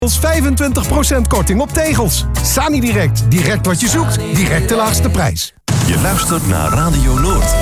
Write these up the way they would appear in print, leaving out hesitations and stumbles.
Ons 25% korting op tegels. Sanidirect. Direct wat je zoekt. Direct de laagste prijs. Je luistert naar Radio Noord.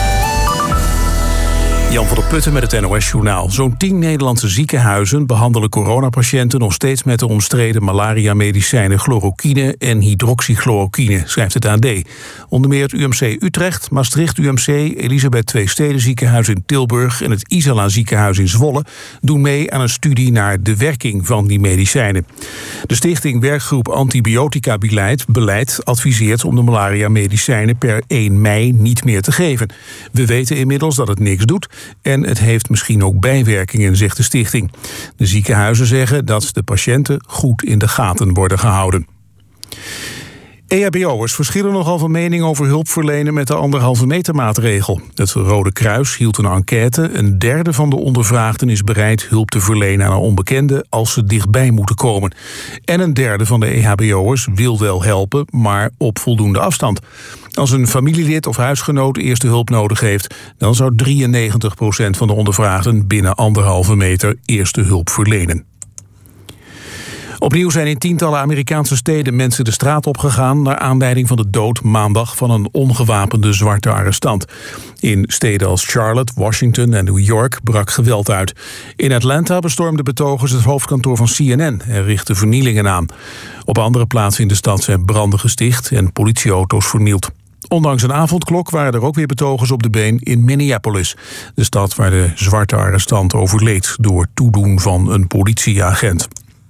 Jan van der Putten met het NOS-journaal. Zo'n 10 Nederlandse ziekenhuizen behandelen coronapatiënten nog steeds met de omstreden malaria-medicijnen chloroquine en hydroxychloroquine, schrijft het AD. Onder meer het UMC Utrecht, Maastricht UMC, Elisabeth II Steden ziekenhuis in Tilburg en het Isala ziekenhuis in Zwolle doen mee aan een studie naar de werking van die medicijnen. De stichting Werkgroep Antibiotica Beleid adviseert om de malaria-medicijnen per 1 mei niet meer te geven. We weten inmiddels dat het niks doet en het heeft misschien ook bijwerkingen, zegt de stichting. De ziekenhuizen zeggen dat de patiënten goed in de gaten worden gehouden. EHBO'ers verschillen nogal van mening over hulp verlenen met de 1,5 meter maatregel. Het Rode Kruis hield een enquête. 1/3 van de ondervraagden is bereid hulp te verlenen aan een onbekende als ze dichtbij moeten komen. En 1/3 van de EHBO'ers wil wel helpen, maar op voldoende afstand. Als een familielid of huisgenoot eerste hulp nodig heeft, dan zou 93% van de ondervraagden binnen 1,5 meter eerste hulp verlenen. Opnieuw zijn in tientallen Amerikaanse steden mensen de straat opgegaan naar aanleiding van de dood maandag van een ongewapende zwarte arrestant. In steden als Charlotte, Washington en New York brak geweld uit. In Atlanta bestormden betogers het hoofdkantoor van CNN en richtten vernielingen aan. Op andere plaatsen in de stad zijn branden gesticht en politieauto's vernield. Ondanks een avondklok waren er ook weer betogers op de been in Minneapolis, de stad waar de zwarte arrestant overleed door toedoen van een politieagent.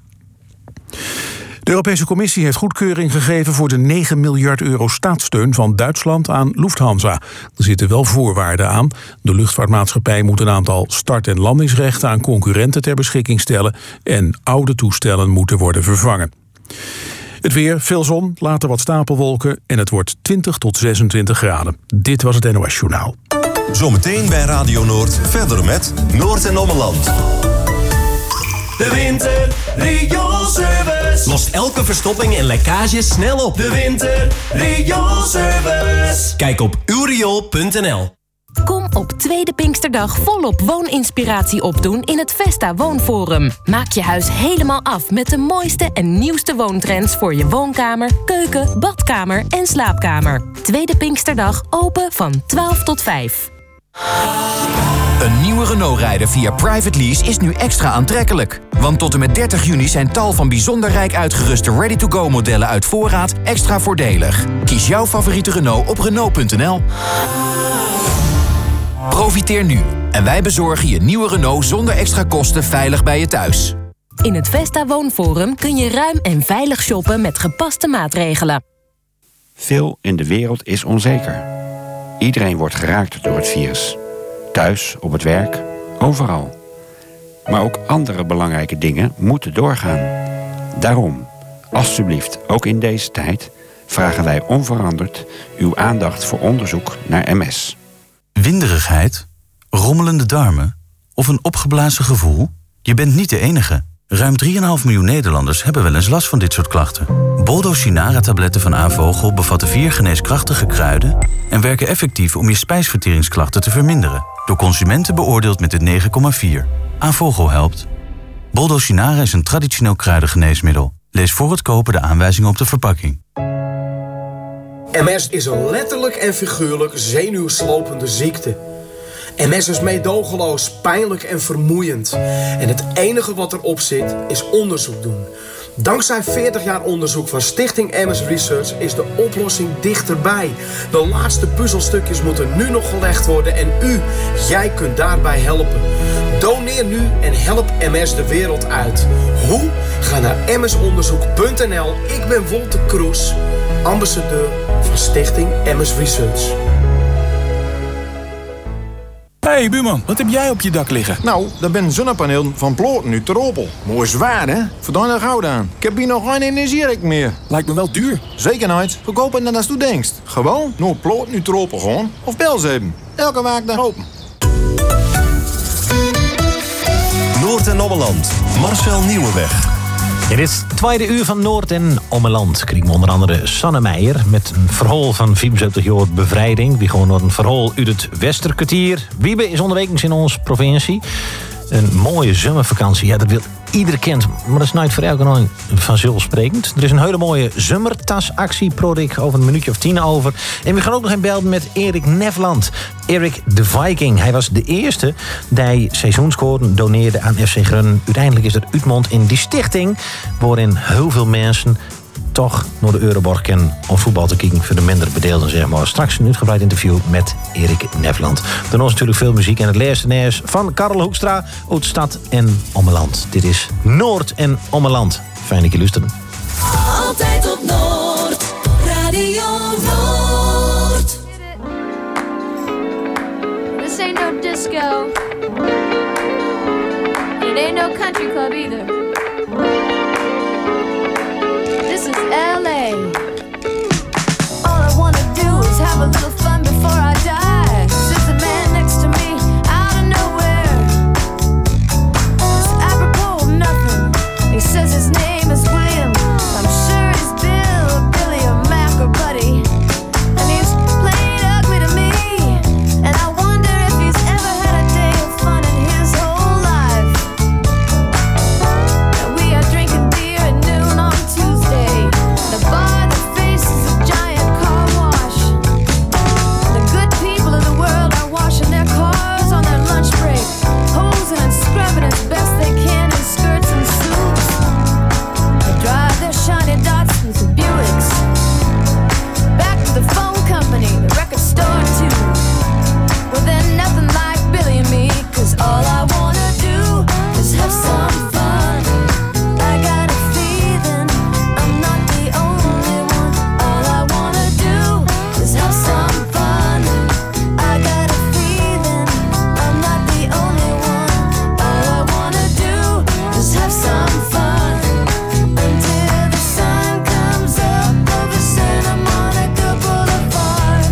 De Europese Commissie heeft goedkeuring gegeven voor de 9 miljard euro staatssteun van Duitsland aan Lufthansa. Er zitten wel voorwaarden aan. De luchtvaartmaatschappij moet een aantal start- en landingsrechten aan concurrenten ter beschikking stellen en oude toestellen moeten worden vervangen. Het weer, veel zon, later wat stapelwolken en het wordt 20 tot 26 graden. Dit was het NOS Journaal. Zometeen bij Radio Noord verder met Noord en Ommeland. De Winter Rioolservice lost elke verstopping en lekkage snel op. De Winter Rioolservice. Kijk op uwriool.nl. Kom op Tweede Pinksterdag volop wooninspiratie opdoen in het Vesta Woonforum. Maak je huis helemaal af met de mooiste en nieuwste woontrends voor je woonkamer, keuken, badkamer en slaapkamer. Tweede Pinksterdag open van 12 tot 5. Een nieuwe Renault rijden via Private Lease is nu extra aantrekkelijk. Want tot en met 30 juni zijn tal van bijzonder rijk uitgeruste ready-to-go modellen uit voorraad extra voordelig. Kies jouw favoriete Renault op Renault.nl. Profiteer nu en wij bezorgen je nieuwe Renault zonder extra kosten veilig bij je thuis. In het Vesta Woonforum kun je ruim en veilig shoppen met gepaste maatregelen. Veel in de wereld is onzeker. Iedereen wordt geraakt door het virus. Thuis, op het werk, overal. Maar ook andere belangrijke dingen moeten doorgaan. Daarom, alstublieft, ook in deze tijd, vragen wij onveranderd uw aandacht voor onderzoek naar MS. Winderigheid, rommelende darmen of een opgeblazen gevoel? Je bent niet de enige. Ruim 3,5 miljoen Nederlanders hebben wel eens last van dit soort klachten. Boldo-Chinara-tabletten van A-Vogel bevatten 4 geneeskrachtige kruiden en werken effectief om je spijsverteringsklachten te verminderen. Door consumenten beoordeeld met een 9,4. A-Vogel helpt. Boldo-Chinara is een traditioneel kruidengeneesmiddel. Lees voor het kopen de aanwijzingen op de verpakking. MS is een letterlijk en figuurlijk zenuwslopende ziekte. MS is meedogenloos, pijnlijk en vermoeiend. En het enige wat erop zit, is onderzoek doen. Dankzij 40 jaar onderzoek van Stichting MS Research is de oplossing dichterbij. De laatste puzzelstukjes moeten nu nog gelegd worden en jij kunt daarbij helpen. Doneer nu en help MS de wereld uit. Hoe? Ga naar msonderzoek.nl. Ik ben Wolter Kroes, ambassadeur van Stichting MS Research. Hey buurman, wat heb jij op je dak liggen? Nou, dat ben een zonnepaneel van Ploten uit Teropel. Mooi zwaar, hè? Verdaan er goud aan. Ik heb hier nog geen energierekening meer. Lijkt me wel duur. Zeker nooit. Verkopen dan als u denkt. Gewoon naar Ploten uit Teropel gaan. Of bel ze even. Elke waak open. Noord en Ommeland. Marcel Nieuwenweg. In dit tweede uur van Noord en Ommeland krijgen we onder andere Sanne Meijer met een verhaal van 75 jaar bevrijding. We gaan naar een verhaal uit het Westerkwartier. Wiebe is onderweg in onze provincie. Een mooie zomervakantie, ja, dat wil ieder kent. Maar dat is nooit voor elke nooit vanzelfsprekend. Er is een hele mooie zomertasactie, Prodik, over een minuutje of 10 over. En we gaan ook nog even belden met Erik Nevland. Erik de Viking. Hij was de eerste die seizoenskoorden doneerde aan FC Groningen. Uiteindelijk is er Utmond in die stichting, waarin heel veel mensen toch naar de Euroborg kennen om voetbal te kijken voor de minder bedeelden, zeg maar. Straks een uitgebreid interview met Erik Nevland. Daarna is natuurlijk veel muziek en het laatste nieuws van Karel Hoekstra uit Stad en Ommeland. Dit is Noord en Ommeland. Fijn dat je luistert. Altijd op Noord, Radio Noord. This ain't no disco. It ain't no country club either. This is LA. All I wanna do is have a little fun before I die. Sits a man next to me out of nowhere. It's apropos of nothing. He says his name is William. I'm sure he's Bill or Billy or Mac or Buddy. And he's playing ugly to me. And I wonder if he's ever had a day of fun in his whole life. And we are drinking beer at noon on Tuesday. The bar that faces a giant car wash. The good people of the world are washing their cars on their lunch break, hosing and scrubbing as best they can in skirts and suits. They drive their shiny Datsuns and Buicks back to the phone company, the record store too. Well, they're nothing like Billy and me, 'cause all I wanna do is have some fun. I got a feeling I'm not the only one. All I wanna do is have some fun. I got a feeling I'm not the only one. All I wanna do is have some fun until the sun comes up over Santa Monica Boulevard.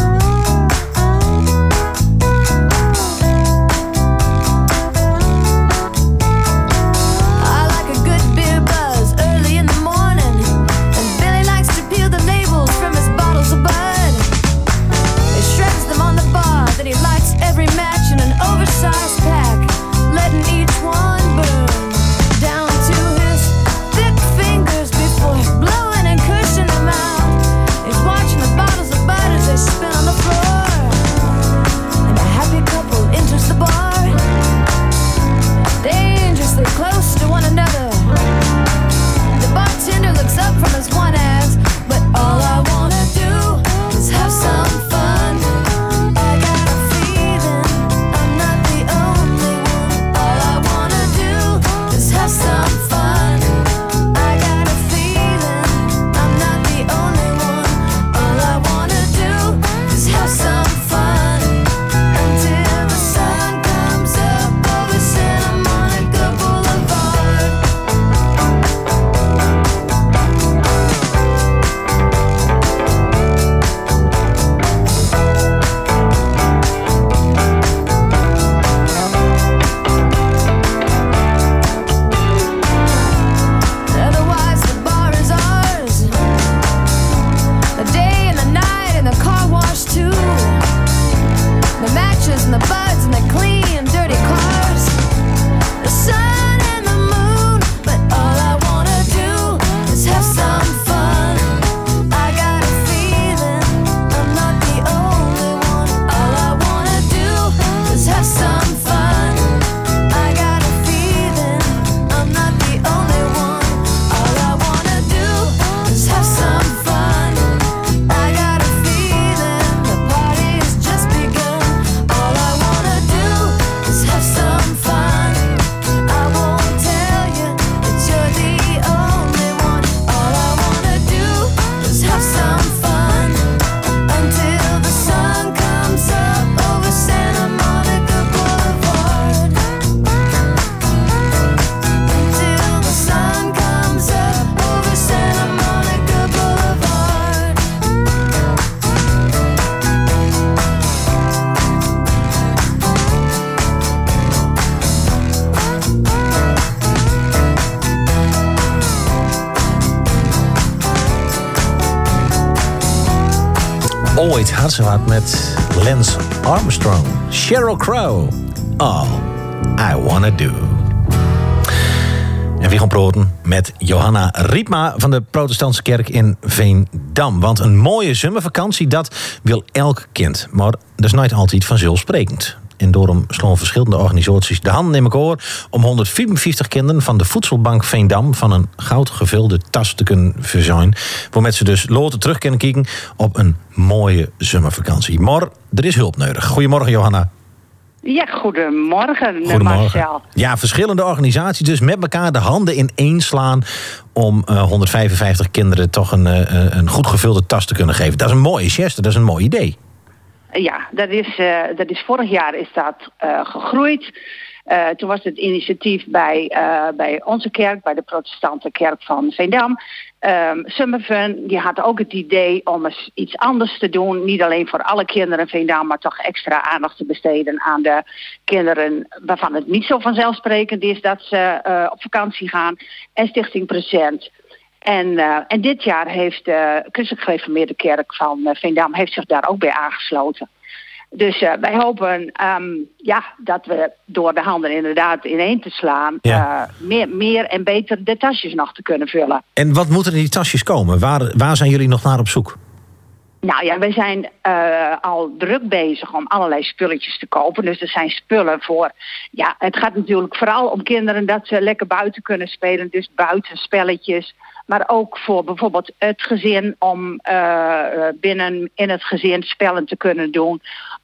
I like a good beer buzz early in the morning, and Billy likes to peel the labels from his bottles of Bud. He shreds them on the bar, then he lights every match in an oversized pack, letting each one burn down to his thick fingers before blowing and cushing them out. He's watching the bottles of Bud as they spin on the floor, and a happy couple enters the bar, dangerously close to one another. The bartender looks up from his one ass, but all I wanna do is have some fun. I got a feeling I'm not the only one. All I wanna do is have some fun. I got a feeling I'm not the only one. All I wanna do is have some fun until the sun comes up over Santa Monica Boulevard. Otherwise the bar is ours. The day and the night and the car wash too. The matches and the buds and the clean dirty cars. The sun and the moon, but all I wanna do is have some fun. I got a feeling I'm not the only one. All I wanna do is have some fun. I got a feeling I'm not the only one. All I wanna do is have some fun. I got a feeling the party's just begun. All I wanna do is have some fun. I won't tell you that you're the only one. All I wanna do is have some fun until the sun comes up over Santa Monica Boulevard. Until the sun comes up over Santa Monica Boulevard. Ooit had ze wat met Lance Armstrong. Sheryl Crow. All I Wanna Do. En we gaan praten met Johanna Riepma van de Protestantse Kerk in Veendam. Want een mooie zomervakantie, dat wil elk kind. Maar dat is nooit altijd vanzelfsprekend. En daarom slaan verschillende organisaties de handen in elkaar om 154 kinderen van de Voedselbank Veendam van een goud gevulde tas te kunnen voorzien. Waarmee ze dus later terug kunnen kijken op een mooie zomervakantie. Maar er is hulp nodig. Goedemorgen, Johanna. Ja, goedemorgen, Marcel. Ja, verschillende organisaties dus met elkaar de handen ineen slaan om 155 kinderen toch een goed gevulde tas te kunnen geven. Dat is een mooie geste, dat is een mooi idee. Ja, dat is vorig jaar is dat gegroeid. Toen was het initiatief bij onze kerk, bij de Protestantse Kerk van Veendam. Summerfun, die had ook het idee om eens iets anders te doen. Niet alleen voor alle kinderen in Veendam, maar toch extra aandacht te besteden aan de kinderen waarvan het niet zo vanzelfsprekend is dat ze op vakantie gaan. En Stichting Present. En dit jaar heeft de Christelijk Gereformeerde Kerk van Veendam heeft zich daar ook bij aangesloten. Dus wij hopen dat we door de handen inderdaad ineen te slaan meer en beter de tasjes nog te kunnen vullen. En wat moeten er in die tasjes komen? Waar zijn jullie nog naar op zoek? Nou ja, wij zijn al druk bezig om allerlei spulletjes te kopen. Dus er zijn spullen voor... Ja, het gaat natuurlijk vooral om kinderen dat ze lekker buiten kunnen spelen. Dus buitenspelletjes. Maar ook voor bijvoorbeeld het gezin om binnen in het gezin spellen te kunnen doen.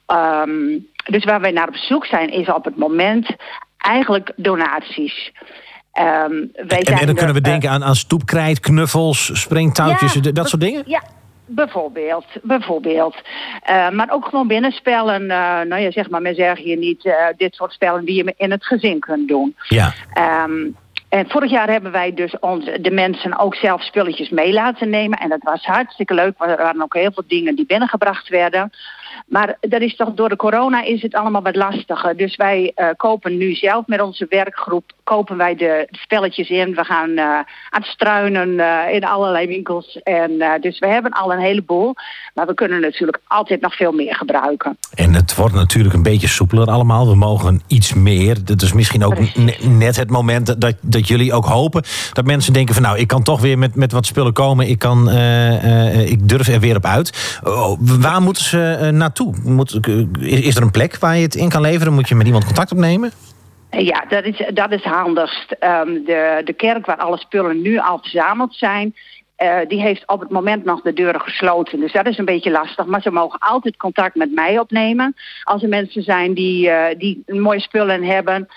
Dus waar wij naar op zoek zijn is op het moment eigenlijk donaties. En dan kunnen we denken aan stoepkrijt, knuffels, springtouwtjes, dat soort dingen? Ja. Bijvoorbeeld. Maar ook gewoon binnenspellen. Zeg maar, men zegt hier niet dit soort spellen die je in het gezin kunt doen. Ja. En vorig jaar hebben wij dus de mensen ook zelf spulletjes mee laten nemen. En dat was hartstikke leuk. Er waren ook heel veel dingen die binnengebracht werden. Maar dat is toch, door de corona is het allemaal wat lastiger. Dus wij kopen nu zelf met onze werkgroep kopen wij de spelletjes in. We gaan aan het struinen in allerlei winkels. En dus we hebben al een heleboel. Maar we kunnen natuurlijk altijd nog veel meer gebruiken. En het wordt natuurlijk een beetje soepeler allemaal. We mogen iets meer. Dat is misschien ook net het moment dat jullie ook hopen dat mensen denken van nou, ik kan toch weer met wat spullen komen. Ik durf er weer op uit. Waar moeten ze naartoe? Is er een plek waar je het in kan leveren? Moet je met iemand contact opnemen? Ja, dat is handigst. De kerk waar alle spullen nu al verzameld zijn, die heeft op het moment nog de deuren gesloten. Dus dat is een beetje lastig. Maar ze mogen altijd contact met mij opnemen. Als er mensen zijn die mooie spullen hebben.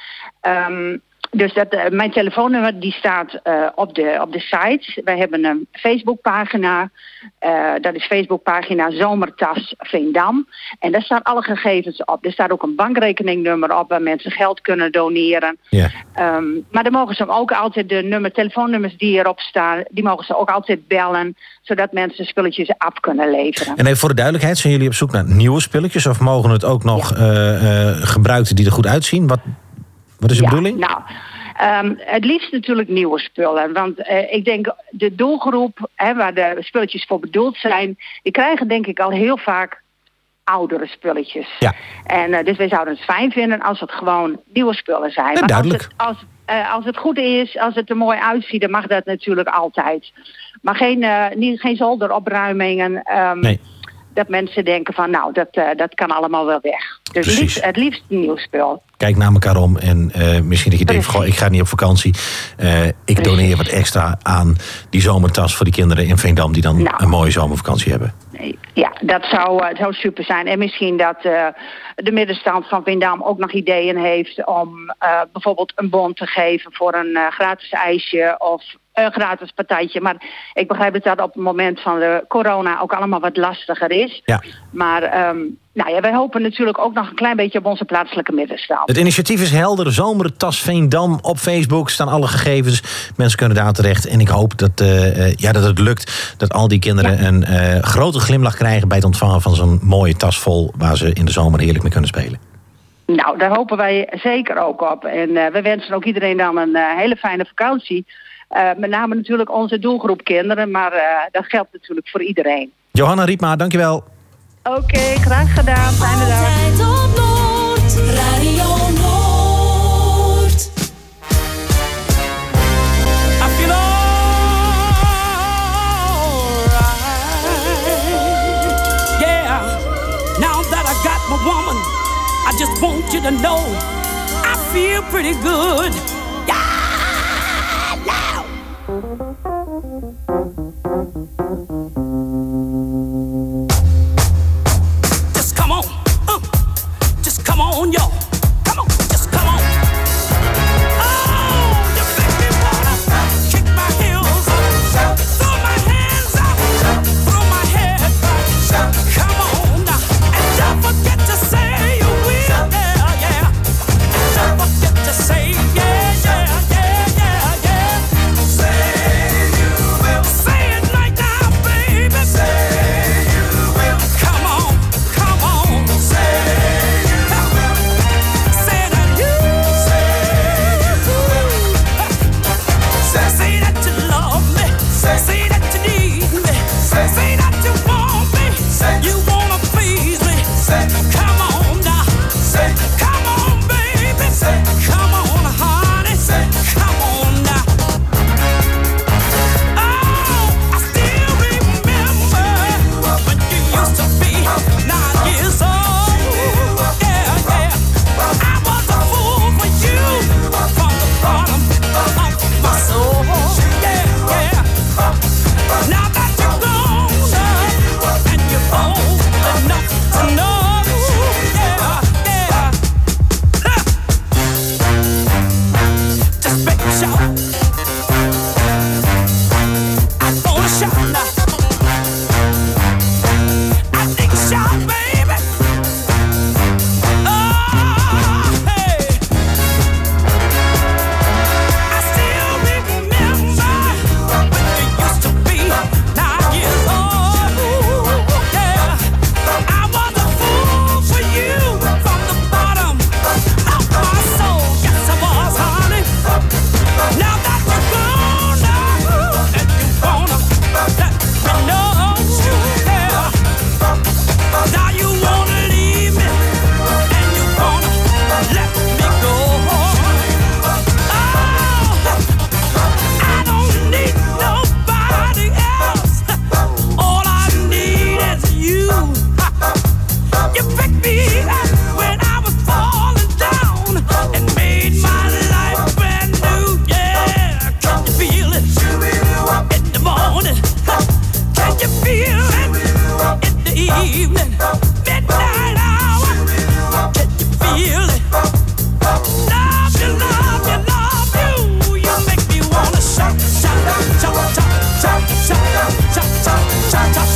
Dus mijn telefoonnummer die staat op de site. Wij hebben een Facebookpagina. Dat is Facebookpagina Zomertas Veendam. En daar staan alle gegevens op. Er staat ook een bankrekeningnummer op waar mensen geld kunnen doneren. Ja. Maar dan mogen ze ook altijd de telefoonnummers die erop staan, die mogen ze ook altijd bellen, zodat mensen spulletjes af kunnen leveren. En even voor de duidelijkheid, zijn jullie op zoek naar nieuwe spulletjes of mogen het ook nog gebruikte die er goed uitzien? Wat is de bedoeling? Nou, het liefst natuurlijk nieuwe spullen. Want ik denk de doelgroep waar de spulletjes voor bedoeld zijn, die krijgen denk ik al heel vaak oudere spulletjes. Ja. En dus wij zouden het fijn vinden als het gewoon nieuwe spullen zijn. Ja, duidelijk. Als het goed is, als het er mooi uitziet, dan mag dat natuurlijk altijd. Maar geen zolderopruimingen. Nee. Dat mensen denken van nou, dat kan allemaal wel weg. Dus het liefst een nieuw spul. Kijk naar elkaar om en misschien dat je denkt, goh, ik ga niet op vakantie. Ik doneer wat extra aan die zomertas voor die kinderen in Veendam die dan een mooie zomervakantie hebben. Ja, dat zou super zijn. En misschien dat de middenstand van Veendam ook nog ideeën heeft om bijvoorbeeld een bon te geven voor een gratis ijsje of een gratis partijtje. Maar ik begrijp dat op het moment van de corona ook allemaal wat lastiger is. Ja. Maar wij hopen natuurlijk ook nog een klein beetje op onze plaatselijke middenstand. Het initiatief is helder. Zomertas Veendam op Facebook staan alle gegevens. Mensen kunnen daar terecht. En ik hoop dat het lukt. Dat al die kinderen een grote glimlach krijgen bij het ontvangen van zo'n mooie tas vol waar ze in de zomer heerlijk mee kunnen spelen. Nou, daar hopen wij zeker ook op. En we wensen ook iedereen dan een hele fijne vakantie. Met name natuurlijk onze doelgroep kinderen. Maar dat geldt natuurlijk voor iedereen. Johanna Riepma, dankjewel. Oké, graag gedaan. Fijne dag. Altijd op Noord, Radio Noord. want you to know I feel pretty good. Yeah, now. Just come on, just come on, y'all. Come on, just come on. Oh, you make me wanna kick my heels up, throw my hands up, throw my head back. Come on now, and don't forget to say you will, yeah, yeah. And don't forget to say yeah, yeah, yeah, yeah, yeah. Say you will. Say it right now, baby. Say you will. Come on, come on. Say you will. Say that you. Say you will. Say that you love me. Say that you need me. Say that you want me. You wanna please me. Come on now. Come on, baby. Come on, honey. Come on now. Oh, I still remember when you used to be 9 years old. Yeah, yeah. I was a fool for you from the bottom of my soul. Yeah, yeah. Now that you're grown up and you're old enough to know, yeah, yeah. Just make a shout. I wanna shout now. I think shout, baby. Oh, hey. I still remember when you used to be 9 years old. Yeah, I was a fool for you from the bottom of my soul. Yes, I was, honey. Now that you're grown up and you wanna let me know, yeah. Now you wanna leave me and you wanna let me go. I don't need nobody else. All I need is you. You picked me up when I was falling down and made my life brand new. Yeah, can you feel it in the morning? Can you feel it in the evening? Midnight hour. Can you feel it? Love you, love you, love you. You make me wanna shout, shout, shout, shout, shout, shout, shout, shout, shout, shout,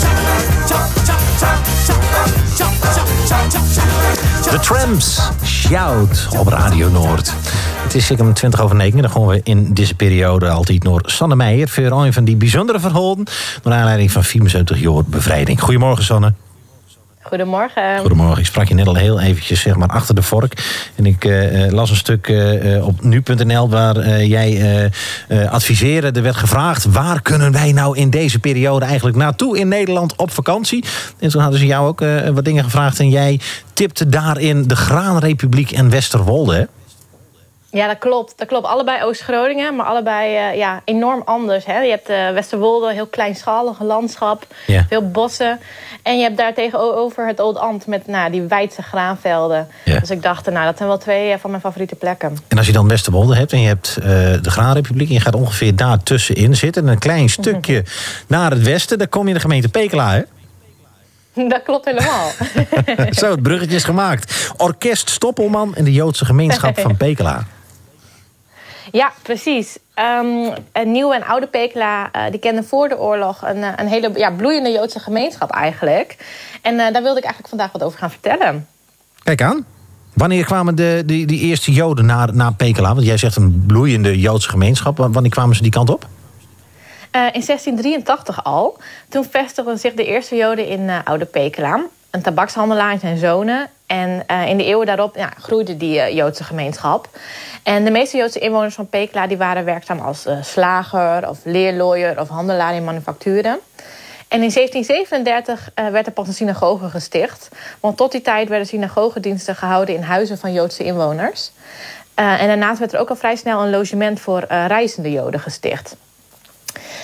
shout. The Tramps, Shout op Radio Noord. Het is zeker 20:09. Dan gaan we in deze periode altijd naar Sanne Meijer voor een van die bijzondere verhalen naar aanleiding van 74 jaar bevrijding. Goedemorgen, Sanne. Goedemorgen. Goedemorgen. Ik sprak je net al heel eventjes zeg maar achter de vork. En ik las een stuk op nu.nl waar jij adviseerde. Er werd gevraagd, waar kunnen wij nou in deze periode eigenlijk naartoe in Nederland op vakantie? En toen hadden ze jou ook wat dingen gevraagd. En jij tipte daarin de Graanrepubliek en Westerwolde, hè? Ja, dat klopt. Dat klopt. Allebei Oost-Groningen, maar allebei enorm anders. Hè? Je hebt Westerwolde, een heel kleinschalige landschap, veel bossen. En je hebt daar tegenover het Oldambt met die wijdse graanvelden. Ja. Dus ik dacht, dat zijn wel twee van mijn favoriete plekken. En als je dan Westerwolde hebt en je hebt de Graanrepubliek en je gaat ongeveer daar tussenin zitten, een klein stukje naar het westen, dan kom je in de gemeente Pekela, hè? Dat klopt helemaal. Zo, het bruggetje is gemaakt. Orkest Stoppelman en de Joodse gemeenschap van Pekela. Ja, precies. Nieuwe en oude Pekela die kenden voor de oorlog een hele bloeiende Joodse gemeenschap eigenlijk. En daar wilde ik eigenlijk vandaag wat over gaan vertellen. Kijk aan. Wanneer kwamen die eerste Joden naar Pekela? Want jij zegt een bloeiende Joodse gemeenschap. Wanneer kwamen ze die kant op? In 1683 al. Toen vestigden zich de eerste Joden in Oude Pekela. Een tabakshandelaar en zijn zonen. En in de eeuwen daarop groeide die Joodse gemeenschap. En de meeste Joodse inwoners van Pekela die waren werkzaam als slager of leerlooier of handelaar in manufacturen. En in 1737 werd er pas een synagoge gesticht. Want tot die tijd werden synagogediensten gehouden in huizen van Joodse inwoners. En daarnaast werd er ook al vrij snel een logement voor reizende Joden gesticht. Nou ja,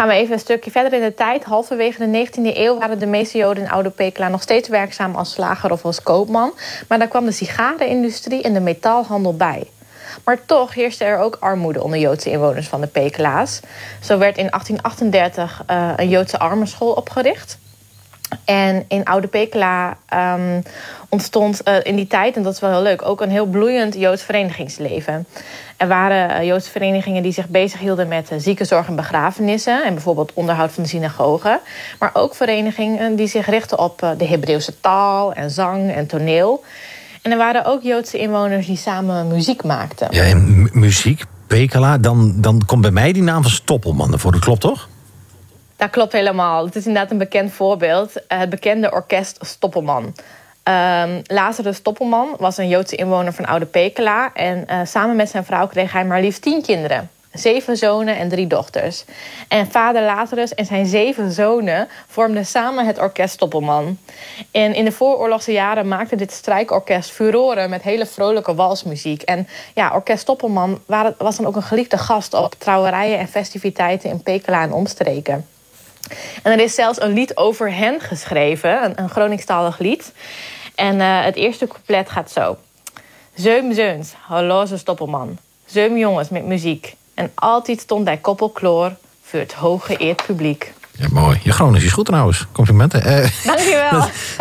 Gaan we even een stukje verder in de tijd. Halverwege de 19e eeuw waren de meeste Joden in Oude Pekela nog steeds werkzaam als slager of als koopman. Maar daar kwam de sigarenindustrie en de metaalhandel bij. Maar toch heerste er ook armoede onder Joodse inwoners van de Pekela's. Zo werd in 1838 een Joodse armenschool opgericht. En in Oude Pekela ontstond in die tijd, en dat is wel heel leuk, ook een heel bloeiend Joods verenigingsleven. Er waren Joodse verenigingen die zich bezighielden met ziekenzorg en begrafenissen en bijvoorbeeld onderhoud van de synagogen. Maar ook verenigingen die zich richten op de Hebreeuwse taal en zang en toneel. En er waren ook Joodse inwoners die samen muziek maakten. Ja, en muziek, Pekela, dan komt bij mij die naam van Stoppelman ervoor. Dat klopt toch? Dat klopt helemaal. Het is inderdaad een bekend voorbeeld. Het bekende orkest Stoppelman. Lazarus Stoppelman was een Joodse inwoner van Oude Pekela. En samen met zijn vrouw kreeg hij maar liefst 10 kinderen. 7 zonen en 3 dochters. En vader Lazarus en zijn 7 zonen vormden samen het orkest Stoppelman. En in de vooroorlogse jaren maakte dit strijkorkest furoren met hele vrolijke walsmuziek. En ja, orkest Stoppelman was dan ook een geliefde gast op trouwerijen en festiviteiten in Pekela en omstreken. En er is zelfs een lied over hen geschreven, een Groningstalig lied. En het eerste couplet gaat zo. 7 zeuns, horloge Stoppelman. 7 jongens met muziek. En altijd stond hij koppelkloor voor het hooggeëerd publiek. Ja, mooi. Je Gronings is goed trouwens. Complimenten. Dankjewel.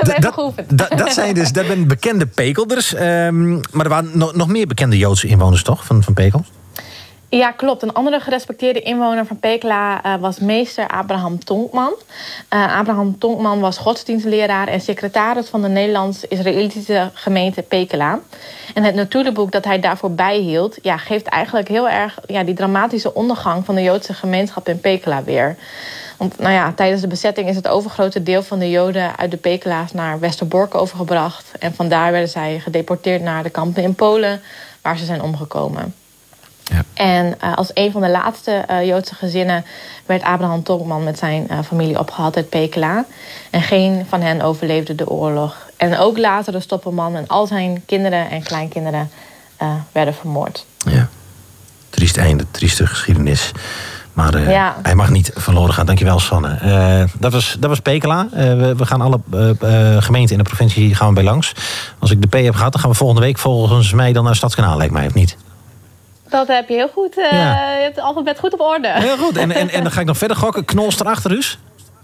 Dat zijn dus bekende Pekelders. Maar er waren nog meer bekende Joodse inwoners toch, van Pekel? Ja, klopt. Een andere gerespecteerde inwoner van Pekela was meester Abraham Tonkman. Abraham Tonkman was godsdienstleraar en secretaris van de Nederlands-Israëlitische gemeente Pekela. En het natuurboek dat hij daarvoor bijhield, geeft eigenlijk heel erg die dramatische ondergang van de Joodse gemeenschap in Pekela weer. Want tijdens de bezetting is het overgrote deel van de Joden uit de Pekela's naar Westerbork overgebracht. En vandaar werden zij gedeporteerd naar de kampen in Polen, waar ze zijn omgekomen. Ja. En als een van de laatste Joodse gezinnen werd Abraham Tonkman met zijn familie opgehaald uit Pekela. En geen van hen overleefde de oorlog. En ook later de Stoppelman en al zijn kinderen en kleinkinderen werden vermoord. Ja, triest einde, trieste geschiedenis. Maar hij mag niet verloren gaan. Dankjewel, Sanne. Dat was Pekela. We gaan alle gemeenten in de provincie gaan we bij langs. Als ik de P heb gehad, dan gaan we volgende week volgens mij dan naar Stadskanaal, lijkt mij, of niet? Dat heb je heel goed. Je hebt het alfabet goed op orde. Heel goed. En dan ga ik nog verder gokken. Knols erachter dus?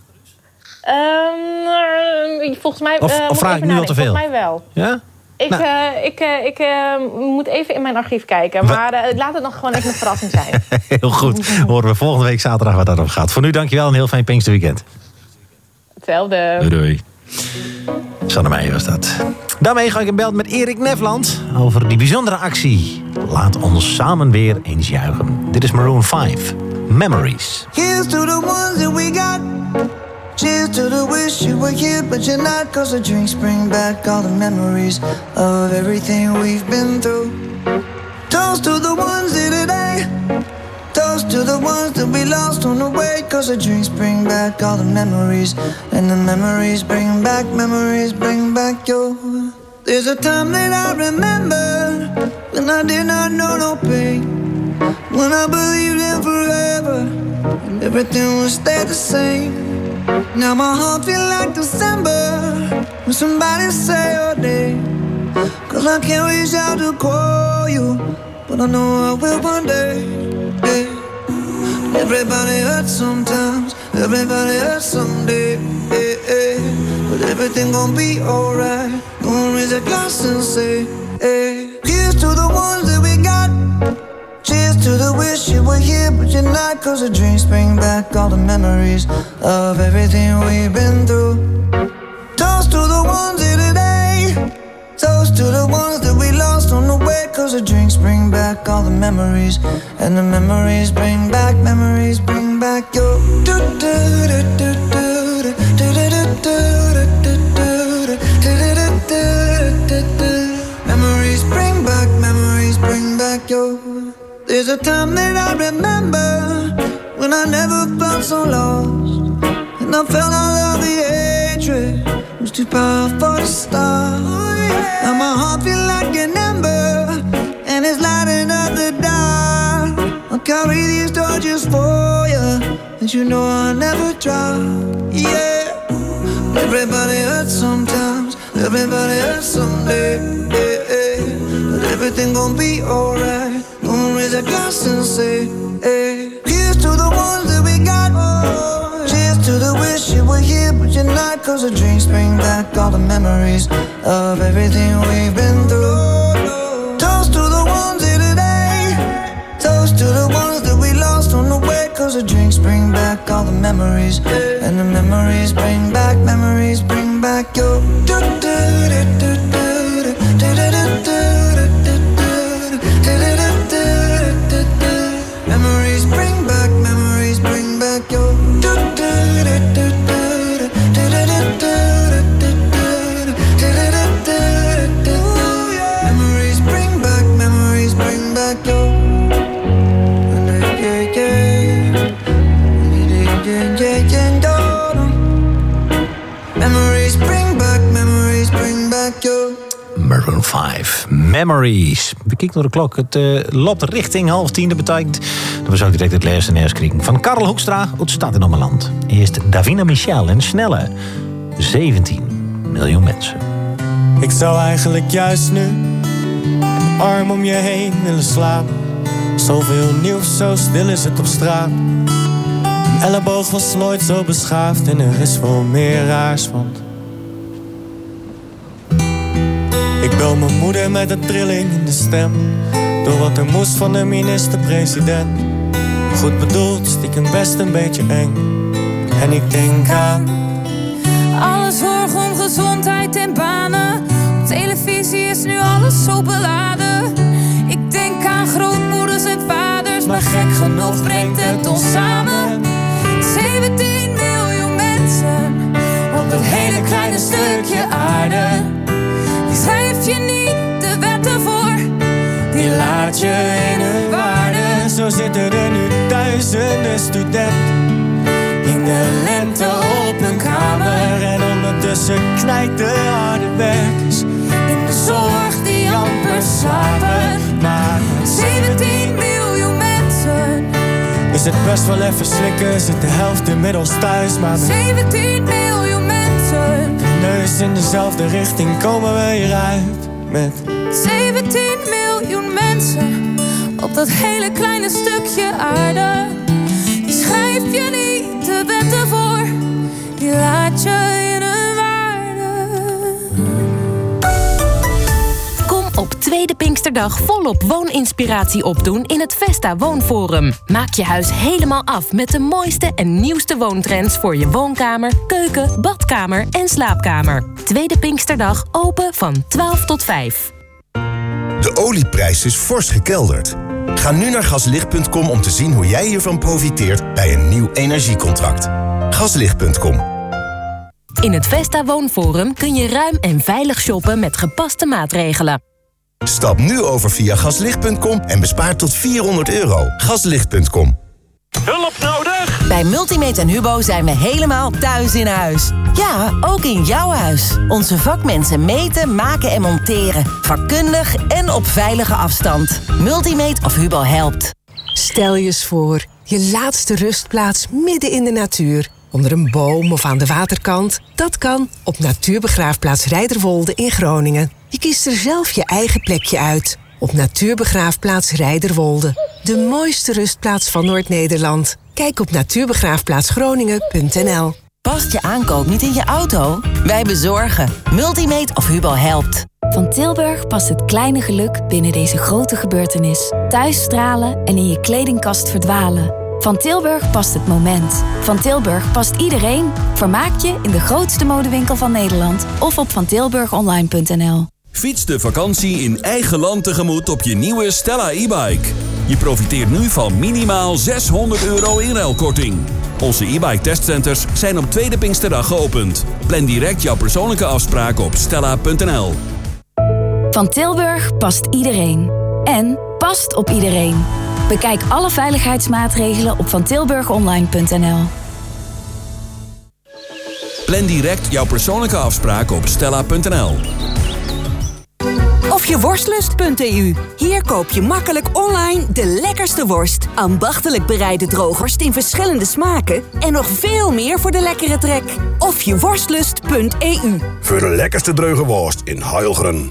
Volgens mij... Of vraag ik nu al te veel? Volgens mij wel. Ja? Ik moet even in mijn archief kijken. Maar laat het nog gewoon even een verrassing zijn. Heel goed. Horen we volgende week zaterdag wat daarop gaat. Voor nu dankjewel en een heel fijn Pinksterweekend. Hetzelfde. Doei. Sanne Meijer was dat. Daarmee ga ik een bel met Erik Nefland over die bijzondere actie. Laat ons samen weer eens juichen. Dit is Maroon 5. Memories. Here's to the ones that we got. Cheers to the wish you were here but you're not. Cause the drinks bring back all the memories of everything we've been through. Toast to the ones here today. Toast to the ones that we lost on the way. Cause the drinks bring back all the memories. And the memories bring back your. There's a time that I remember when I did not know no pain. When I believed in forever and everything would stay the same. Now my heart feel like December when somebody say your name. Cause I can't reach out to call you, but I know I will one day. Yeah. Everybody hurts sometimes, everybody hurts someday. Yeah, yeah. But everything gon' be alright. Gonna raise a glass and say, hey. Here's to the ones that we got. Cheers to the wish you were here but you're not. Cause the drinks bring back all the memories of everything we've been through. Toast to the ones here today. Toast to the ones that we lost on the way. Cause the drinks bring back all the memories. And the memories bring back your. Memories bring back your. There's a time that I remember when I never felt so lost. And I felt all of the hatred was too powerful to stop. Now my heart feel like an ember and it's lighting up the dark. I'll carry these torches for you. and you know I'll never drop. Yeah, everybody hurts sometimes, everybody hurts someday. But everything gon' be alright. Gonna raise a glass and say, hey. Here's to the ones that we got. Cheers to the wish you were here, but you're not. Cause the drinks bring back all the memories of everything we've been through. Toast to the ones here today. Toast to the ones that we lost on the way. Cause the drinks bring back all the memories. And the memories bring back your memories bring back your memories bring back your memories bring back your Maroon 5, Memories. We kijken naar de klok. Het loopt richting 9:30. Dat betekent dat we zo direct het laatste nieuws krijgen van Karel Hoekstra uit Stad in Ommeland. Eerst Davina Michel en snelle 17 miljoen mensen. Ik zou eigenlijk juist nu een arm om je heen willen slapen. Zoveel nieuws, zo stil is het op straat. Een elleboog was nooit zo beschaafd en er is veel meer raars, want ik bel mijn moeder met een trilling in de stem. Door wat er moest van de minister-president. Goed bedoeld, stiekem best een beetje eng. En ik denk aan alle zorg om gezondheid en banen. Op televisie is nu alles zo beladen. Ik denk aan grootmoeders en vaders, maar gek genoeg brengt het ons samen. 17 miljoen mensen op dat hele kleine stukje aarde. Die schrijf je niet de wetten voor, die laat je in hun waarde. Zo zitten er nu duizenden studenten in de lente op hun kamer. En ondertussen knijpt de harde werkers in de zorg die amper slapen. Maar 17 miljoen mensen is het best wel even slikken, zit de helft inmiddels thuis. Maar met 17 miljoen mensen, neus in dezelfde richting komen we hieruit. Met 17 miljoen mensen op dat hele kleine stukje aarde. Die schrijf je niet de wetten voor, die laat je in hun waarde. Kom op tweede Pinksterdag volop wooninspiratie opdoen in het Vesta Woonforum. Maak je huis helemaal af met de mooiste en nieuwste woontrends voor je woonkamer, keuken, badkamer en slaapkamer. Tweede Pinksterdag open van 12 tot 5. De olieprijs is fors gekelderd. Ga nu naar gaslicht.com om te zien hoe jij hiervan profiteert bij een nieuw energiecontract. Gaslicht.com. In het Vesta Woonforum kun je ruim en veilig shoppen met gepaste maatregelen. Stap nu over via gaslicht.com en bespaar tot €400. Gaslicht.com. Hulp nodig? Bij Multimate en Hubo zijn we helemaal thuis in huis. Ja, ook in jouw huis. Onze vakmensen meten, maken en monteren. Vakkundig en op veilige afstand. Multimate of Hubo helpt. Stel je eens voor, je laatste rustplaats midden in de natuur. Onder een boom of aan de waterkant. Dat kan op Natuurbegraafplaats Reiderwolde in Groningen. Je kiest er zelf je eigen plekje uit. Op Natuurbegraafplaats Reiderwolde. De mooiste rustplaats van Noord-Nederland. Kijk op natuurbegraafplaatsgroningen.nl. Past je aankoop niet in je auto? Wij bezorgen. Multimate of Hubo helpt. Van Tilburg past het kleine geluk binnen deze grote gebeurtenis. Thuis stralen en in je kledingkast verdwalen. Van Tilburg past het moment. Van Tilburg past iedereen. Vermaak je in de grootste modewinkel van Nederland of op vantilburgonline.nl. Fiets de vakantie in eigen land tegemoet op je nieuwe Stella e-bike. Je profiteert nu van minimaal €600 inruilkorting. Onze e-bike testcenters zijn op tweede Pinksterdag geopend. Plan direct jouw persoonlijke afspraak op stella.nl. Van Tilburg past iedereen. En past op iedereen. Bekijk alle veiligheidsmaatregelen op vantilburgonline.nl. Plan direct jouw persoonlijke afspraak op stella.nl. Of je worstlust.eu. Hier koop je makkelijk online de lekkerste worst. Ambachtelijk bereide droogworst in verschillende smaken. En nog veel meer voor de lekkere trek. Of je worstlust.eu. Voor de lekkerste droge worst in Heilgren.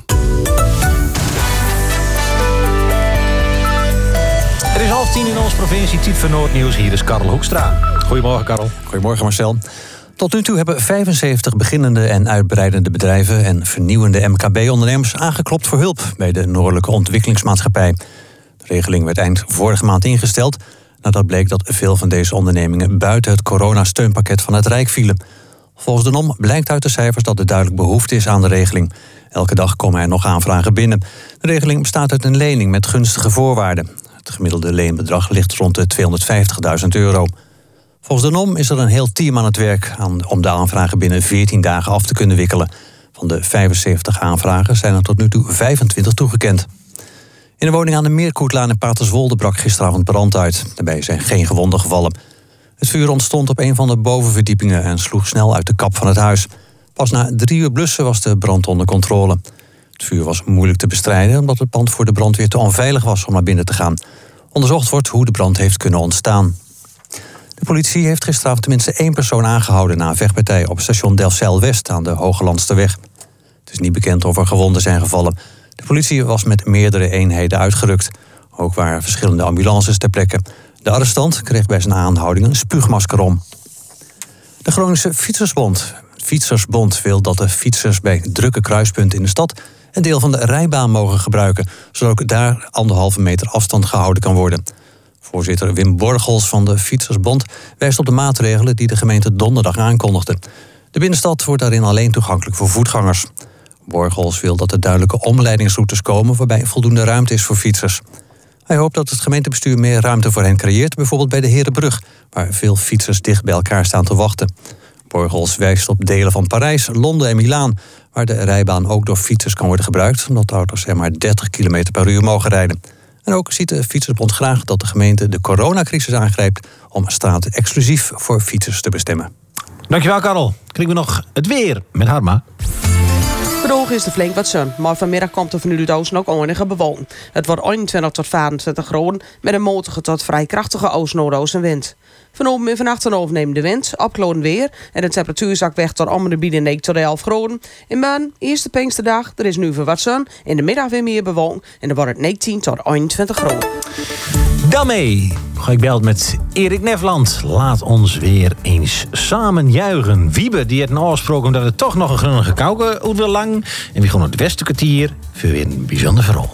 Het is 9:30 in onze provincie. Tijd voor Noordnieuws. Hier is Karel Hoekstra. Goedemorgen, Karel. Goedemorgen, Marcel. Tot nu toe hebben 75 beginnende en uitbreidende bedrijven en vernieuwende MKB-ondernemers aangeklopt voor hulp bij de Noordelijke Ontwikkelingsmaatschappij. De regeling werd eind vorige maand ingesteld nadat bleek dat veel van deze ondernemingen buiten het coronasteunpakket van het Rijk vielen. Volgens de NOM blijkt uit de cijfers dat er duidelijk behoefte is aan de regeling. Elke dag komen er nog aanvragen binnen. De regeling bestaat uit een lening met gunstige voorwaarden. Het gemiddelde leenbedrag ligt rond de €250.000. Volgens de NOM is er een heel team aan het werk om de aanvragen binnen 14 dagen af te kunnen wikkelen. Van de 75 aanvragen zijn er tot nu toe 25 toegekend. In een woning aan de Meerkoetlaan in Paterswolde brak gisteravond brand uit. Daarbij zijn geen gewonden gevallen. Het vuur ontstond op een van de bovenverdiepingen en sloeg snel uit de kap van het huis. Pas na 3 uur blussen was de brand onder controle. Het vuur was moeilijk te bestrijden omdat het pand voor de brandweer te onveilig was om naar binnen te gaan. Onderzocht wordt hoe de brand heeft kunnen ontstaan. De politie heeft gisteravond tenminste 1 persoon aangehouden na een vechtpartij op station Delfzijl-West aan de Hogelandsterweg. Het is niet bekend of er gewonden zijn gevallen. De politie was met meerdere eenheden uitgerukt. Ook waren verschillende ambulances ter plekke. De arrestant kreeg bij zijn aanhouding een spuugmasker om. De Groningse Fietsersbond wil dat de fietsers bij drukke kruispunten in de stad een deel van de rijbaan mogen gebruiken, zodat ook daar 1,5 meter afstand gehouden kan worden. Voorzitter Wim Borgels van de Fietsersbond wijst op de maatregelen die de gemeente donderdag aankondigde. De binnenstad wordt daarin alleen toegankelijk voor voetgangers. Borgels wil dat er duidelijke omleidingsroutes komen waarbij voldoende ruimte is voor fietsers. Hij hoopt dat het gemeentebestuur meer ruimte voor hen creëert, bijvoorbeeld bij de Herenbrug, waar veel fietsers dicht bij elkaar staan te wachten. Borgels wijst op delen van Parijs, Londen en Milaan, waar de rijbaan ook door fietsers kan worden gebruikt, omdat auto's er maar 30 km per uur mogen rijden. En ook ziet de Fietsersbond graag dat de gemeente de coronacrisis aangrijpt om straten exclusief voor fietsers te bestemmen. Dankjewel, Karel. Krijgen we nog het weer met Harma. Vandaag is er flink wat zon, maar vanmiddag komt er vanuit het oosten ook enige bewolking. Het wordt 21 tot 24 graden met een matige tot vrij krachtige oost-noordoostenwind. Vanavond en vannacht neemt de wind, opklaarend weer en de temperatuur zakt weg tot om de bieden 9 tot 11 graden. In maand, eerste Pinksterdag, er is nu weer wat zon, in de middag weer meer bewolking en dan wordt het 19 tot 21 graden. Daarmee ga ik bellen met Erik Nefland. Laat ons weer eens samen juichen. Wiebe die heeft een afgesproken dat het toch nog een grunnige kouke uit wil lang. En we gaan het Westenkwartier voor weer een bijzonder verhaal.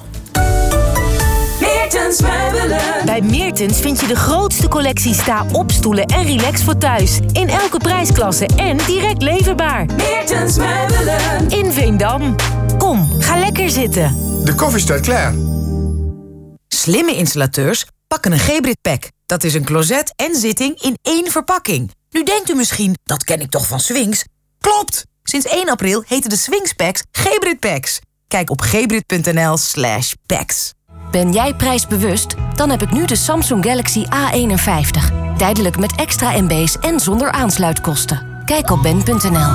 Meertens Meubelen. Bij Meertens vind je de grootste collectie sta-opstoelen en relax voor thuis. In elke prijsklasse en direct leverbaar. Meertens Meubelen. In Veendam. Kom, ga lekker zitten. De koffie staat klaar. Slimme installateurs pakken een Gebrit Pack. Dat is een closet en zitting in 1 verpakking. Nu denkt u misschien, dat ken ik toch van Swings? Klopt! Sinds 1 april heten de Swings Packs Gebrit Packs. Kijk op gebrit.nl/packs. Ben jij prijsbewust? Dan heb ik nu de Samsung Galaxy A51. Tijdelijk met extra MB's en zonder aansluitkosten. Kijk op ben.nl.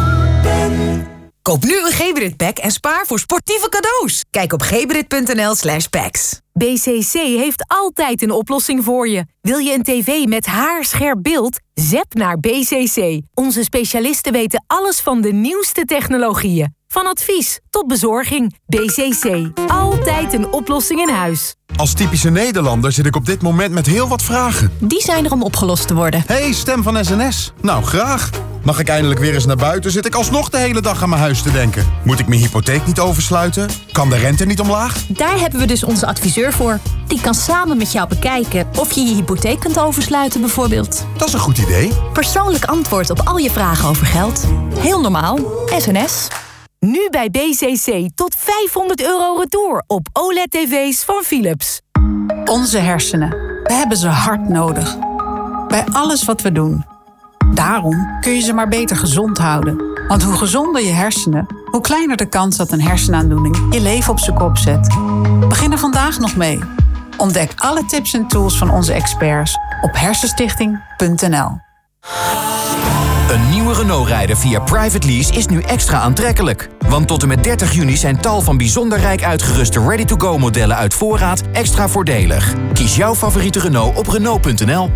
Koop nu een Gebrit Pack en spaar voor sportieve cadeaus. Kijk op gebrit.nl/packs. BCC heeft altijd een oplossing voor je. Wil je een tv met haarscherp beeld? Zep naar BCC. Onze specialisten weten alles van de nieuwste technologieën. Van advies tot bezorging. BCC. Altijd een oplossing in huis. Als typische Nederlander zit ik op dit moment met heel wat vragen. Die zijn er om opgelost te worden. Hey, stem van SNS. Nou, graag. Mag ik eindelijk weer eens naar buiten? Zit ik alsnog de hele dag aan mijn huis te denken? Moet ik mijn hypotheek niet oversluiten? Kan de rente niet omlaag? Daar hebben we dus onze adviseur voor. Die kan samen met jou bekijken of je je hypotheek kunt oversluiten bijvoorbeeld. Dat is een goed idee. Persoonlijk antwoord op al je vragen over geld. Heel normaal. SNS. Nu bij BCC tot €500 retour op OLED-tv's van Philips. Onze hersenen. We hebben ze hard nodig. Bij alles wat we doen. Daarom kun je ze maar beter gezond houden. Want hoe gezonder je hersenen, hoe kleiner de kans dat een hersenaandoening je leven op zijn kop zet. Begin er vandaag nog mee. Ontdek alle tips en tools van onze experts op hersenstichting.nl. Een nieuwe Renault rijden via Private Lease is nu extra aantrekkelijk. Want tot en met 30 juni zijn tal van bijzonder rijk uitgeruste ready-to-go modellen uit voorraad extra voordelig. Kies jouw favoriete Renault op Renault.nl.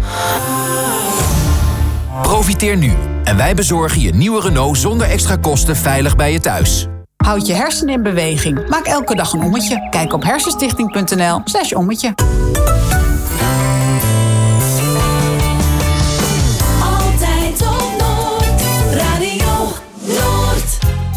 Profiteer nu en wij bezorgen je nieuwe Renault zonder extra kosten veilig bij je thuis. Houd je hersenen in beweging. Maak elke dag een ommetje. Kijk op hersenstichting.nl/ommetje. Altijd op Noord, Radio Noord.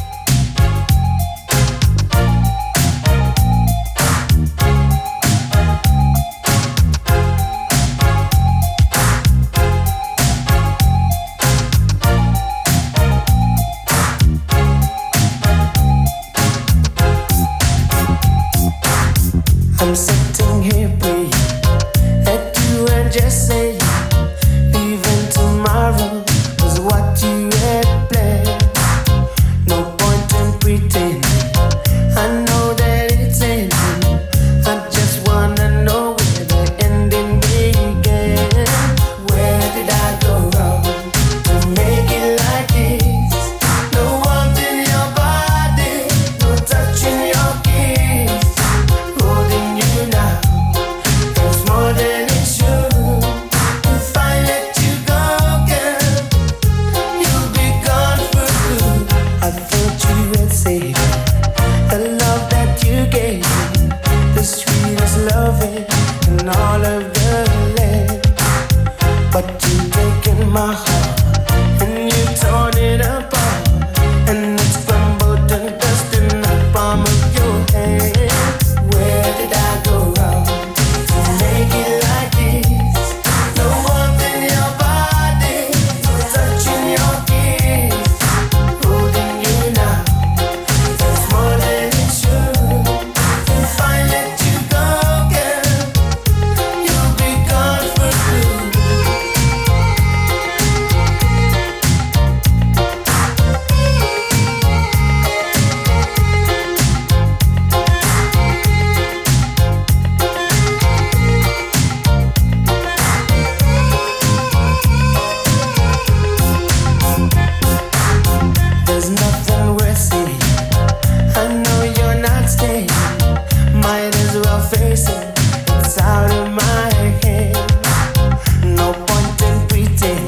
I'm sitting here praying that you and just say even tomorrow was what you had planned. No point in pretending. I know that it's ending. I just wanna know where the ending began. Where did I go wrong to make it like this? No warmth in your body, no touch in your kiss. Holding you now, it's more than it should. If I let you go, girl, you'll be gone for good. I thought you had saved the love that you gave me, the sweetest loving in all of the land. But you've taken my heart and you torn it apart, and it's crumbled to dust in the palm of your hand. Where did I go wrong to make it like this? No warmth in your body, no touch in your kiss. Holding you now, that's more than it should. If I let you go, girl, you'll be gone for good. There's nothing worth saying. I know you're not staying. Might as well face it. It's out of my hand. No point in pretending.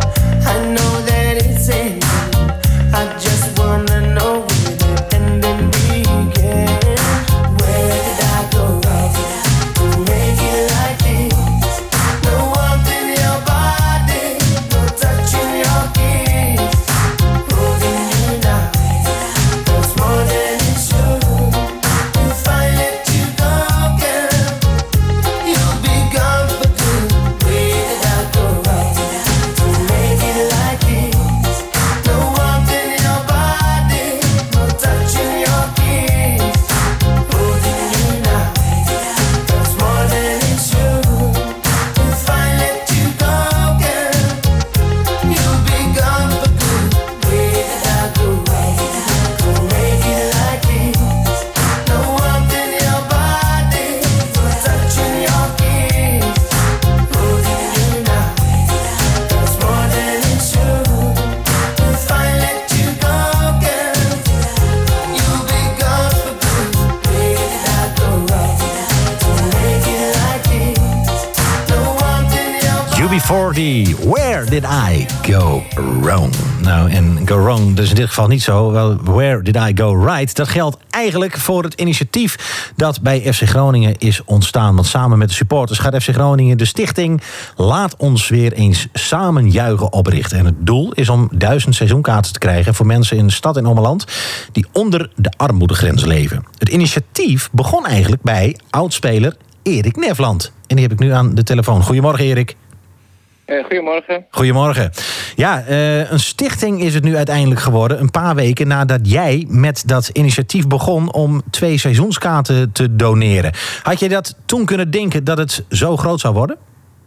I know that it's ending. I just wanna know where the ending began. Where did I go wrong to make it like this? No warmth in your body, no touch in your kiss. Holding you now, that's more than it should. If I let you go, girl, you'll be gone for good. Where did I go wrong to make it like this? No warmth in your body, no touch in your kiss. Holding you now, that's more than it should. If I let you go, girl, you'll be gone for good. Where did I go wrong to make it like this? No warmth in your body, no touch in your kiss. Holding you now, that's more than it should. If I let you go, girl, you'll be gone for good. Where did I go wrong to make it like this? No warmth in your UB40, Where Did I Go Wrong? Nou, en go wrong, dat is in dit geval niet zo. Wel, Where Did I Go Right? Dat geldt eigenlijk voor het initiatief dat bij FC Groningen is ontstaan. Want samen met de supporters gaat FC Groningen de stichting Laat ons weer eens samen juichen oprichten. En het doel is om 1000 seizoenkaarten te krijgen voor mensen in de stad en ommeland die onder de armoedegrens leven. Het initiatief begon eigenlijk bij oudspeler Erik Nefland. En die heb ik nu aan de telefoon. Goedemorgen, Erik. Goedemorgen. Goedemorgen. Ja, een stichting is het nu uiteindelijk geworden. Een paar weken nadat jij met dat initiatief begon om 2 seizoenskaarten te doneren. Had je dat toen kunnen denken dat het zo groot zou worden?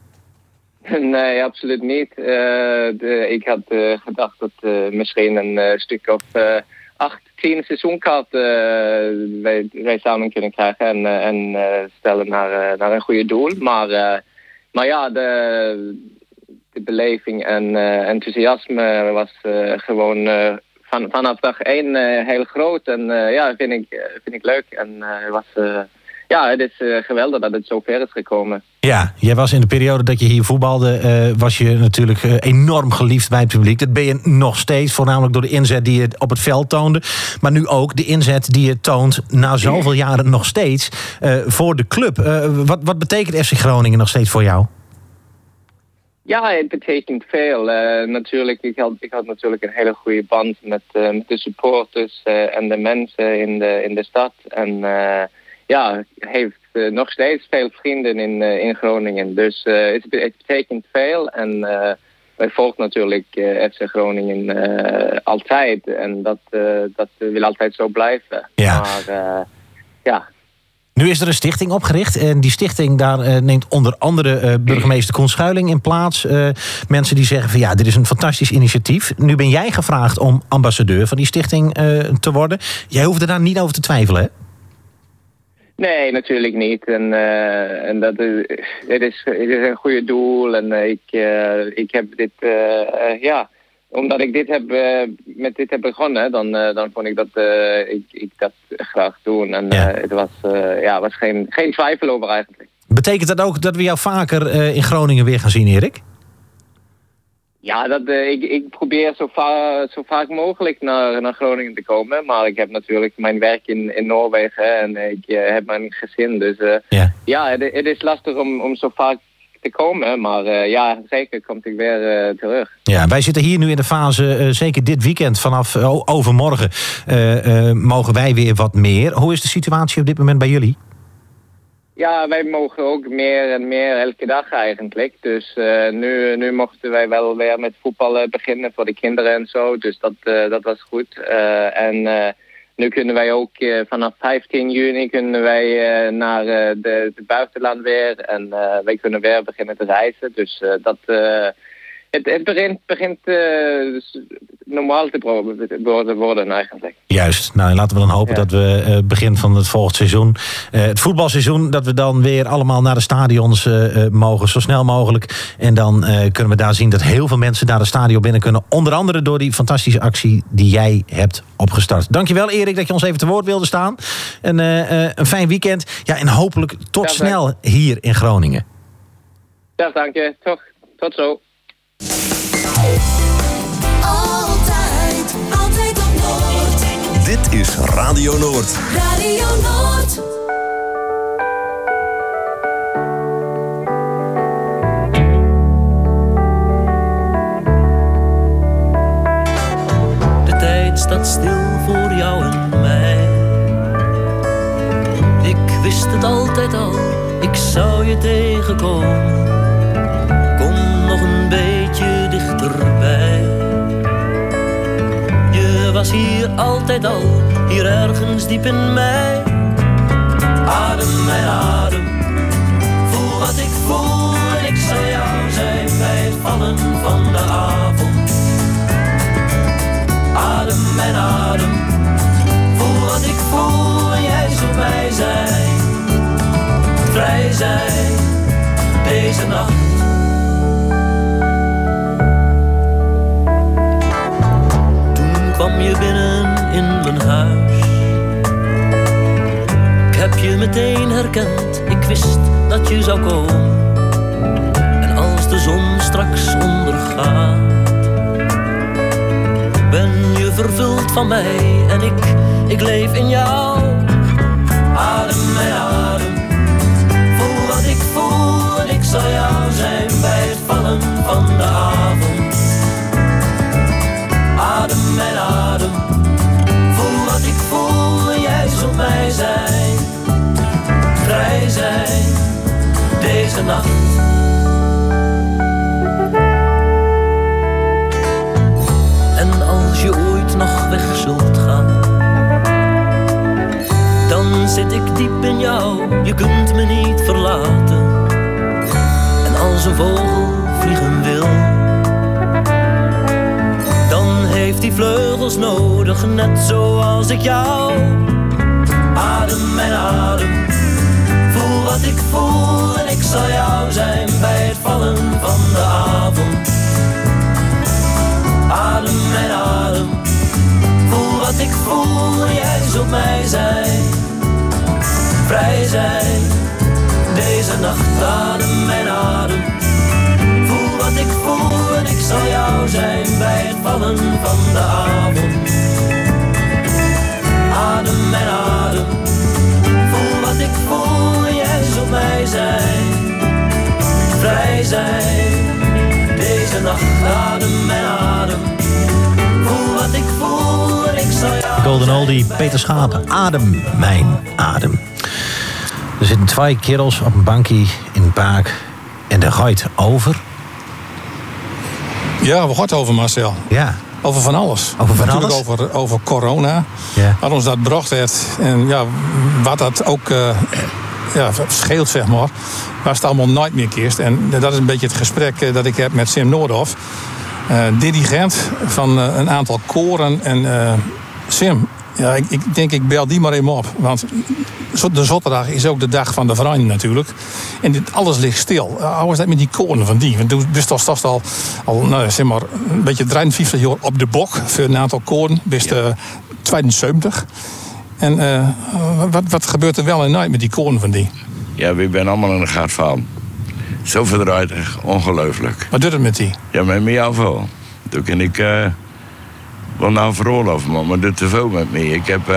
Nee, absoluut niet. Ik had gedacht dat misschien een stuk of 8, 10 seizoenkaarten wij samen kunnen krijgen en stellen naar een goede doel. Maar ja, de de beleving en enthousiasme was gewoon vanaf dag 1 heel groot. En vind ik leuk. En het is geweldig dat het zo ver is gekomen. Ja, jij was in de periode dat je hier voetbalde, was je natuurlijk enorm geliefd bij het publiek. Dat ben je nog steeds, voornamelijk door de inzet die je op het veld toonde. Maar nu ook de inzet die je toont na zoveel jaren nog steeds voor de club. Wat betekent FC Groningen nog steeds voor jou? Ja, het betekent veel. Natuurlijk, ik had natuurlijk een hele goede band met de supporters en de mensen in de stad. En heeft nog steeds veel vrienden in Groningen. Dus het betekent veel. En wij volgen natuurlijk FC Groningen altijd. En dat wil altijd zo blijven. Ja. Maar Nu is er een stichting opgericht. En die stichting, daar neemt onder andere burgemeester Koen Schuiling in plaats. Mensen die zeggen van dit is een fantastisch initiatief. Nu ben jij gevraagd om ambassadeur van die stichting te worden. Jij hoeft er daar niet over te twijfelen, hè? Nee, natuurlijk niet. En dat het is een goede doel. En ik heb dit, omdat ik met dit heb begonnen, dan vond ik dat ik dat graag doen. En het was geen twijfel over eigenlijk. Betekent dat ook dat we jou vaker in Groningen weer gaan zien, Erik? Ja, ik probeer zo vaak mogelijk naar Groningen te komen. Maar ik heb natuurlijk mijn werk in Noorwegen en ik heb mijn gezin. Dus het is lastig om zo vaak te komen. Maar zeker kom ik weer terug. Ja, wij zitten hier nu in de fase, zeker dit weekend vanaf overmorgen, mogen wij weer wat meer. Hoe is de situatie op dit moment bij jullie? Ja, wij mogen ook meer en meer elke dag eigenlijk. Dus nu mochten wij wel weer met voetbal beginnen voor de kinderen en zo. Dus dat was goed. Nu kunnen wij ook vanaf 15 juni kunnen wij naar de buitenland weer. En wij kunnen weer beginnen te reizen. Dus het begint normaal te worden eigenlijk. Juist. Nou, laten we dan hopen dat we begin van het volgend seizoen, het voetbalseizoen, dat we dan weer allemaal naar de stadions mogen, zo snel mogelijk. En dan kunnen we daar zien dat heel veel mensen daar het stadion binnen kunnen. Onder andere door die fantastische actie die jij hebt opgestart. Dankjewel, Erik, dat je ons even te woord wilde staan. Een fijn weekend. Ja, en hopelijk tot snel hier in Groningen. Ja, dank je. Toch. Tot zo. Altijd op Noord. Dit is Radio Noord. Radio Noord. De tijd staat stil voor jou en mij. Ik wist het altijd al, ik zou je tegenkomen. Kom nog een beetje dichterbij. Je was hier altijd al, hier ergens diep in mij. Adem mijn adem, voel wat ik voel. En ik zal jou zijn bij het vallen van de avond. Adem mijn adem, voel wat ik voel. En jij zult mij zijn, vrij zijn, deze nacht. Kwam je binnen in mijn huis. Ik heb je meteen herkend, ik wist dat je zou komen. En als de zon straks ondergaat, ben je vervuld van mij en ik leef in jou. Adem mijn adem, voel wat ik voel. En ik zal jou zijn bij het vallen van de avond. Adem mijn adem, voel wat ik voel. En jij zult mij zijn, vrij zijn, deze nacht. En als je ooit nog weg zult gaan, dan zit ik diep in jou, je kunt me niet verlaten. En als een vogel vliegen wil, heeft die vleugels nodig, net zoals ik jou. Adem mijn adem, voel wat ik voel. En ik zal jou zijn bij het vallen van de avond. Adem en adem, voel wat ik voel, jij zult mij zijn. Vrij zijn, deze nacht. Adem en adem, voel wat ik voel en ik zal jou zijn bij het vallen van de avond. Adem en adem, voel wat ik voel en jij zult mij zijn. Vrij zijn, deze nacht. Adem en adem, voel wat ik voel en ik zal jou Golden Oldie, Peter Schapen. Adem, mijn adem. Er zitten 2 kerels op een bankje in het park. En daar gaat over. Ja, we gaan over, Marcel. Ja. Over van alles. Over van natuurlijk alles? Over corona. Ja. Wat ons dat bracht werd. En ja, wat dat ook scheelt, zeg maar. Waar het allemaal nooit meer kiest. En dat is een beetje het gesprek dat ik heb met Sim Noordhoff. Dirigent van een aantal koren. En Sim, ja, ik denk ik bel die maar even op. Want de zondag is ook de dag van de Vereniging natuurlijk. En alles ligt stil. Hoe is dat met die koren van die? Want toen bist al nou, zeg maar, een beetje 53 jaar op de bok. Voor een aantal koren. Bist 72. En wat gebeurt er wel en nooit met die koren van die? Ja, we zijn allemaal in de gat van. Zo verdrietig, ongelooflijk. Wat doet het met die? Ja, met mij al veel. Toen kan ik wel nou veroorloven, maar het doet te veel met mij. Ik heb...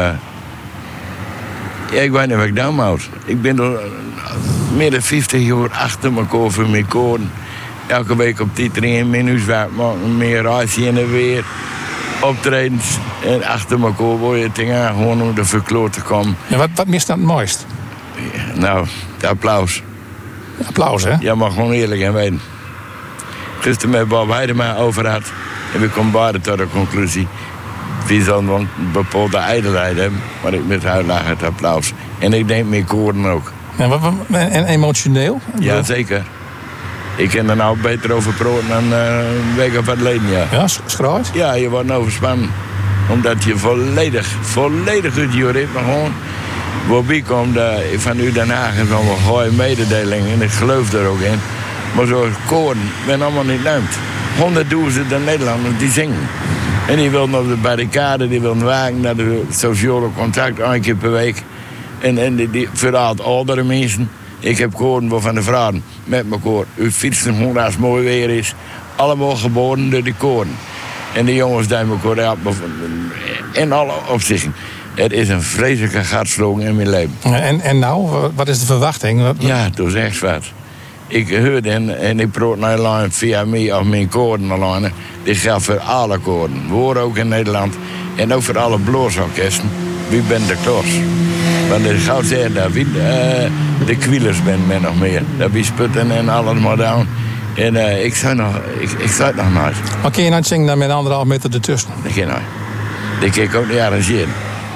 ik weet niet wat ik dan moet. Ik ben er meer dan 50 jaar achter elkaar voor mijn koren. Elke week op die train, minuut werk maken, meer reizen in en weer. Optredens en achter elkaar word je dingen gewoon om de verkloor te komen. Ja, wat mist dat het mooist? Nou, de applaus. Applaus, hè? Ja, maar gewoon eerlijk en weten. Gisteren met Bob Heidema over had. En we komen beide tot de conclusie. We zullen een bepaalde ijdelheid hebben. Maar ik met uitlaag het applaus. En ik denk met koren ook. En emotioneel? Ja, zeker. Ik kan er nou beter over praten dan een week of wat geleden, ja. Ja, schraait? Ja, je wordt overspannen. Omdat je volledig uit je ritme gewoon... Waarbij komt van u Den Haag en zo'n goede mededeling. En ik geloof er ook in. Maar zo'n koren ben allemaal niet luimt. 100.000 Nederlanders die zingen. En die wilden op de barricade, die wilden wagen naar de sociale contact 1 keer per week. En die vooral oudere mensen. Ik heb koren van de vrouwen met mijn koor. U fietsen gewoon als het mooi weer is. Allemaal geboren door de koren. En de jongens die mijn koor helpen. In alle opzichten. Het is een vreselijke gatslogen in mijn leven. En nou, wat is de verwachting? Ja, dat is echt wat. Ik hoorde en ik praat naar alleen via mij of mijn koren alleen. Dit geldt voor alle koren. We horen ook in Nederland. En ook voor alle blaasorkesten. Wie bent de klas? Want de goud zeggen dat wie de kwielers bent men nog meer. Dat wie sputten en alles maar down. En ik zei het nog nooit. Maar kun je nou zingen dan met 1,5 meter ertussen? Dat kan nooit. Dat kan ik ook niet arrangeren.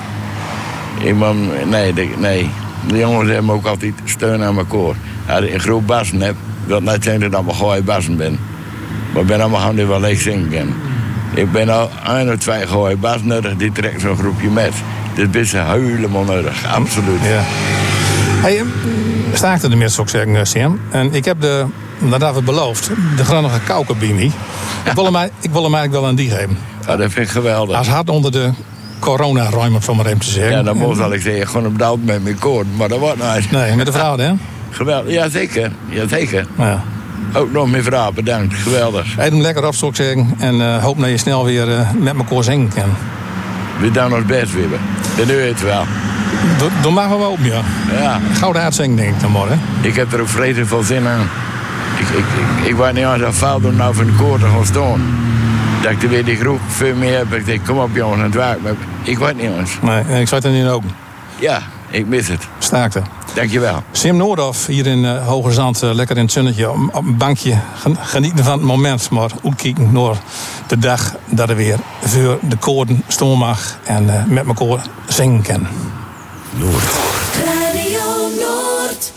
Nee. De jongens hebben ook altijd steun aan mijn koor. Als ik een groep bassen heb, wil niet zeggen dat ik allemaal gooie bassen ben. Maar ik ben allemaal gewoon die wel leeg zingen kan. Ik ben al 1 of 2 gooie bassen nodig, die trekt zo'n groepje met. Dit is helemaal nodig, absoluut. Ja. Hey, staakte de mensen ook zeggen, Sam. En ik heb dat hebben we beloofd, de Grannige Kauker bij me. Ik wil hem eigenlijk wel aan die geven. Ja, dat vind ik geweldig. Als hard onder de corona-ruim, om zo maar even te zeggen. Ja, dan moet ik zeggen, gewoon op de met mijn koord, maar dat wordt niet. Nee, met de vrouw, hè? Geweldig, ja zeker. Ja. Ook nog mijn vrouw, bedankt, geweldig. Eet hem lekker op, zou ik zeggen. En hoop dat je snel weer met elkaar zingen kan. We doen ons best weer. Dat doe je het wel. Dan maken we open, ja. Ja. Gouden uitzingen, denk ik dan morgen. Ik heb er ook vreselijk veel zin aan. Ik weet niet als dat fout doen nou van de koor te gaan staan. Dat ik er weer die groep veel meer heb. Ik denk, kom op jongens, aan het werk. Maar ik weet niet jongens. Nee, ik zat er niet open. Ja, ik mis het. Staakte. Dankjewel. Sim Noordhoff hier in Hoge Zand, lekker in het zonnetje. Op een bankje genieten van het moment. Maar uitkijken naar de dag dat er weer voor de koorden staan mag. En met elkaar zingen kan. Noord. Radio Noord.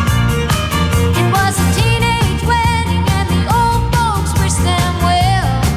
It was a teenage wedding and the old folks wished them well.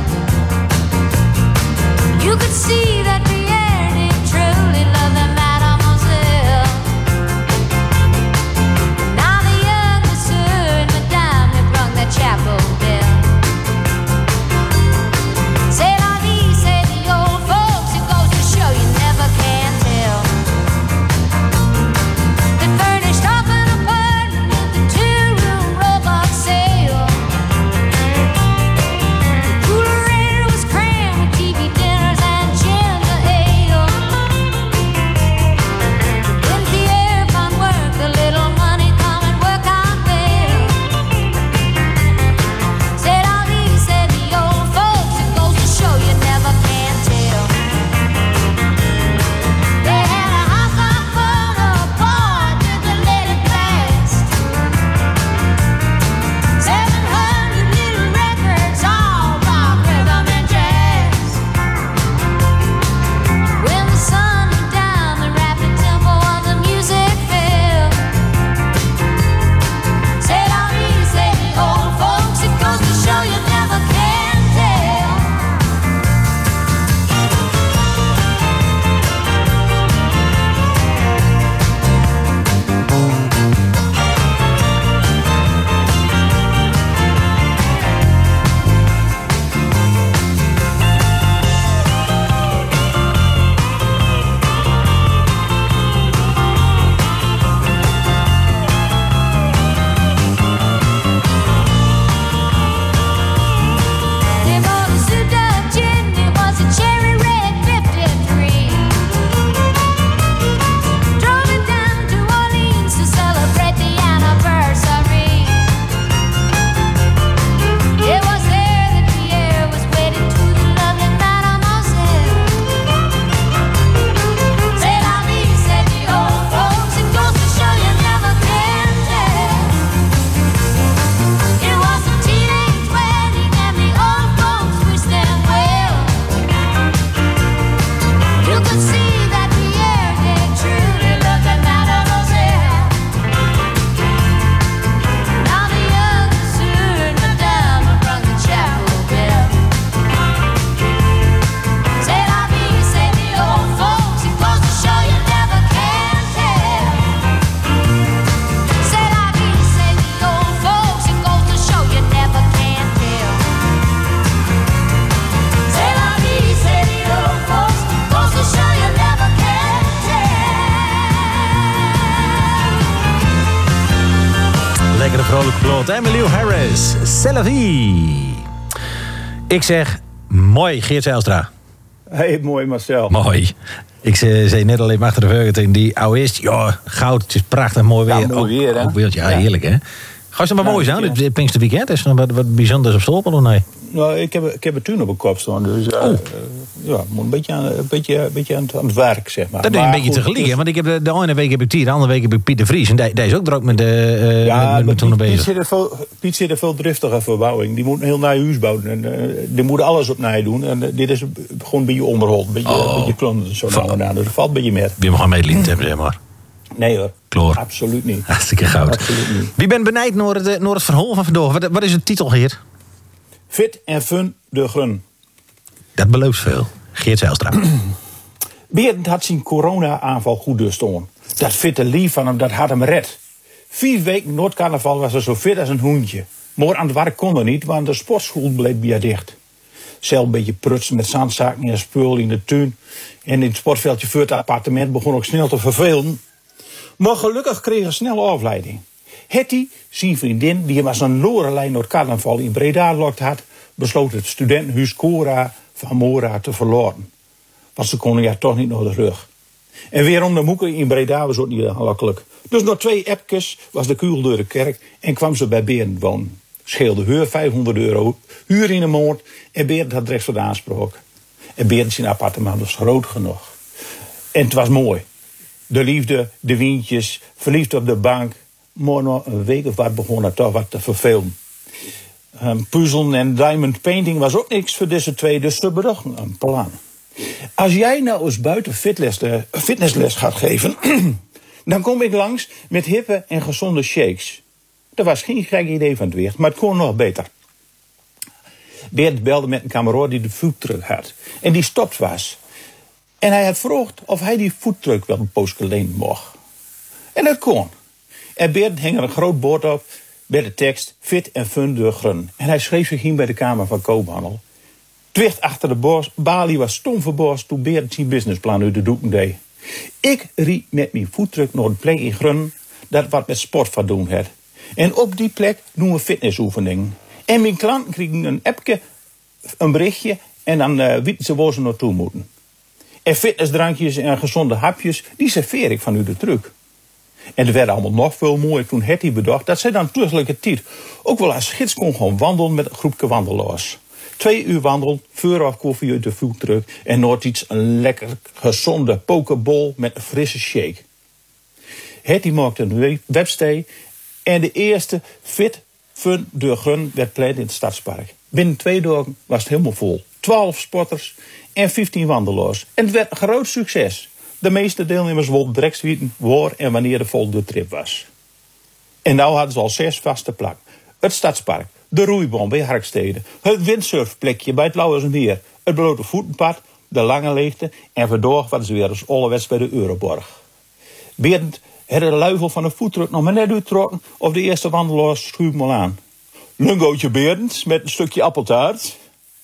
vrolijk vlot. Emmylou Harris, C'est la vie. Ik zeg, mooi Geert Zijlstra. Hey, mooi Marcel. Mooi. Ik zei net al even achter de veugen in die ouist. Ja, goud, het is prachtig mooi weer. Ja, mooi weer, hè? Ja, heerlijk, hè? Ga je maar mooi aan, het Pinksterweekend? Is er nog wat bijzonders op stolpen of nee? Nou, ik heb een tuin op mijn kop staan, dus moet een beetje aan het werk, zeg maar. Dat doe je een beetje tegelijk, hè? Want ik heb de ene week heb ik Tier, de andere week heb ik Piet de Vries. En die is ook druk met met toen bezig. Piet zit er veel driftiger verbouwing. Die moet een heel naar huis bouwen. En die moeten alles op naar doen. En dit is gewoon een beetje onderhold. Een beetje klonden zo nou en dan. Dus dat valt een beetje met. Wie mag gaan meedelen hebben, zeg maar. Nee hoor. Kloor. Absoluut niet. Hartstikke goud. Absoluut niet. Wie bent benijd naar het verhaal van vandaag? Wat is de titel, Geert? Fit en fun de grun. Dat belooft veel. Geert Zijlstra. Berend had zijn corona-aanval goed doorstaan. Dat fitte lief van hem, dat had hem red. 4 weken Noordcarnaval was er zo fit als een hoentje. Maar aan het werk kon er niet, want de sportschool bleef weer dicht. Zelf een beetje prutsen met zandzakken en spul in de tuin. En in het sportveldje voor het appartement begon ook snel te vervelen. Maar gelukkig kreeg hij snel afleiding. Hetty, zijn vriendin, die hem als een Lorelei Noordcarnaval in Breda lokt had, besloot het studentenhuis Cora van Mora te verloren. Want ze konden ja toch niet naar de rug. En weer om de moeken in Breda was ook niet gemakkelijk. Dus na 2 appjes was de kuil door de kerk en kwam ze bij Berend wonen. Scheelde huur €500, huur in de maand en Berend had rechts voor de aanspraak. En Berend zijn appartement was groot genoeg. En het was mooi. De liefde, de wientjes, verliefd op de bank. Maar na een week of wat begon het toch wat te vervelen. Puzzelen en diamond painting was ook niks voor deze twee, dus ze bedachten een plan. Als jij nou eens buiten fitnessles gaat geven, dan kom ik langs met hippe en gezonde shakes. Dat was geen gek idee van het weer, maar het kon nog beter. Bert belde met een kameraad die de foodtruck had. En die stopt was. En hij had gevraagd of hij die foodtruck wel een poosje lenen mocht. En dat kon. En Bert hing er een groot bord op met de tekst Fit en fun de grun. En hij schreef zich in bij de Kamer van Koophandel. Twicht achter de balie was stom verborst toen Bert zijn businessplan uit de doeken deed. Ik riep met mijn foodtruck naar een plek in Grun dat wat met sport van doen had. En op die plek doen we fitnessoefeningen. En mijn klanten kregen een appje, een berichtje en dan weten ze waar ze naartoe moeten. En fitnessdrankjes en gezonde hapjes, die serveer ik van u de truc. En er werd allemaal nog veel mooier toen Hetty bedacht dat zij dan tusselijke tijd ook wel als gids kon gaan wandelen met een groepje wandelaars. 2 uur wandelen, vooraf koffie uit de foodtruck en nooit iets een lekker gezonde pokeball met een frisse shake. Hetty maakte een webstay en de eerste Fit Fun de Grun werd gepland in het Stadspark. Binnen 2 dagen was het helemaal vol. 12 sporters en 15 wandelaars. En het werd een groot succes. De meeste deelnemers wilden direct weten waar en wanneer de volgende trip was. En nou hadden ze al 6 vaste plakken. Het Stadspark, de roeibaan bij Harkstede, het windsurfplekje bij het Lauwersmeer, het blote voetenpad, de lange leegte en vandaag waren ze weer als allerwets bij de Euroborg. Berend had de luifel van de voetdruk nog maar net uitgetrokken of de eerste wandelaars schuiven al aan. Lungootje Berend met een stukje appeltaart.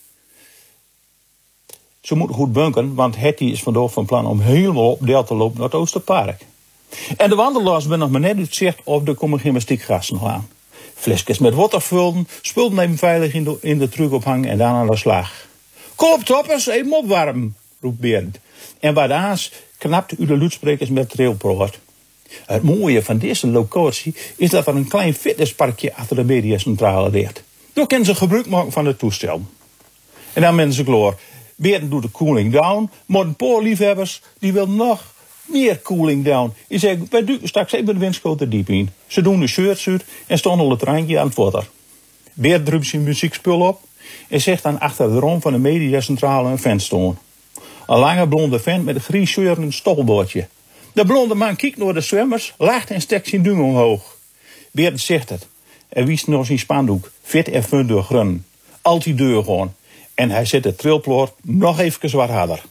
Ze moeten goed bunken, want Hetty is vandaag van plan om helemaal op deel te lopen naar het Oosterpark. En de wandelaars zijn nog maar net uitzicht of er komen gymnastiekgasten nog aan. Flesjes met water vullen, spullen even veilig in de truck ophangen en dan aan de slag. Kom op toppers, even opwarmen, roept Berend. En bij de aans knapt u de luidsprekers met trailpraat. Het mooie van deze locatie is dat er een klein fitnessparkje achter de mediacentrale ligt. Daar kunnen ze gebruik maken van het toestel. En dan mensen klaar. Berend doet de cooling down, maar een paar liefhebbers die wil nog meer cooling down. Die zeggen, wij duiken straks even de windschoot er diep in. Ze doen de shirts uit en staan al het randje aan het water. Berend drumt zijn muziekspul op en zegt dan achter de rond van de mediacentrale een vent staan. Een lange blonde vent met een grijs shirt en een stolboordje. De blonde man kijkt naar de zwemmers, lacht en stekt zijn duim omhoog. Berend zegt het. En wiest nog zijn spandoek. Fit en fun door grun. Altijd deur gewoon. En hij zet de trilploor nog even wat harder.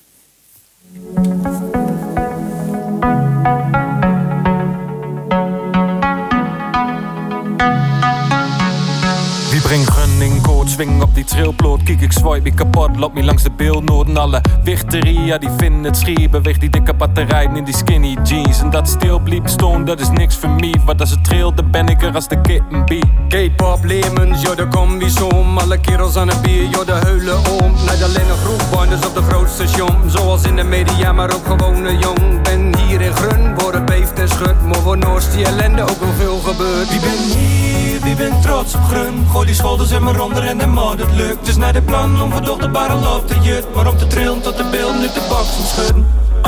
Wie brengt gun in koord, swing op die trilploot. Kijk, ik swipe ik kapot, loop me langs de beeldnoten. Alle wichterie, ja die vinden het schier. Beweeg die dikke batterijen in die skinny jeans. En dat stil bliep stoon, dat is niks voor mij. Want als het trilt, dan ben ik er als de kittenbie. K-pop, lemons, joh, de combi som. Alle kerels aan het bier, joh, de huilen om. Net alleen een groep banders op de grootste station. Zoals in de media, maar ook gewone jong. Ben hier in Grun, worden beeft en schud. Maar voor Noors die ellende ook wel veel gebeurt. Wie ben hier, wie ben trots op Grun. Gooi die schouders in mijn onder en de mod, het lukt. Het is naar de plan om verdocht de barrel op te jut. Maar om te trillen tot de beeld nu de box moet schudden.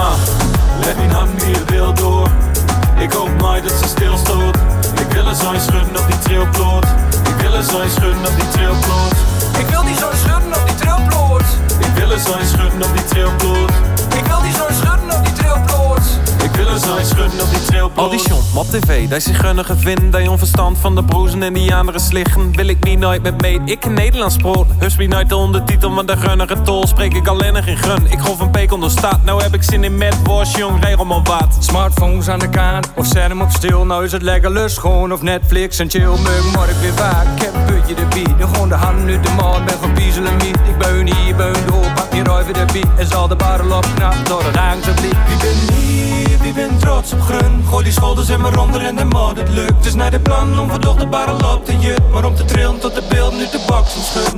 Let mijn hand hier wil door. Ik hoop maar dat ze stilstoot. Ik wil er zijn schudden op die trilploot. Ik wil er zijn schudden op die trilploot. Ik wil die zo schudden op die trilploot. Ik wil er zijn schudden op die trilploot. Ik wil die zo schudden op die trilploot. Ik wil er zijn schudden op die trilploot. Al die shon op tv, dat je gunnige vindt. Dat je onverstand van de broezen en die anderen sliggen. Wil ik niet nooit met mee, ik in Nederlands sproot. Hus me nooit de ondertitel, want de gunnige tol. Spreek ik alleen nog in gun, ik golf een peek onder staat. Nou heb ik zin in met worst, jong, regel maar wat. Smartphones aan de kaan, of zet hem op stil. Nou is het lekker lust, gewoon of Netflix en chill. Mug, maar ik weer vaak, ik heb een putje de beat. Dan gewoon de hand nu de maat, ben van piezelen niet. Ik beun hier, beun door, pak hier over de beat. En zal de barrel op knap, door het angst bliep. Wie ben hier, wie ben trots op Grun. Gooi die schouders in mijn onder en de mod, het lukt. Het is naar de plan om verdocht de barrel op te jut. Maar om te trillen tot de beeld nu de box moet schudden.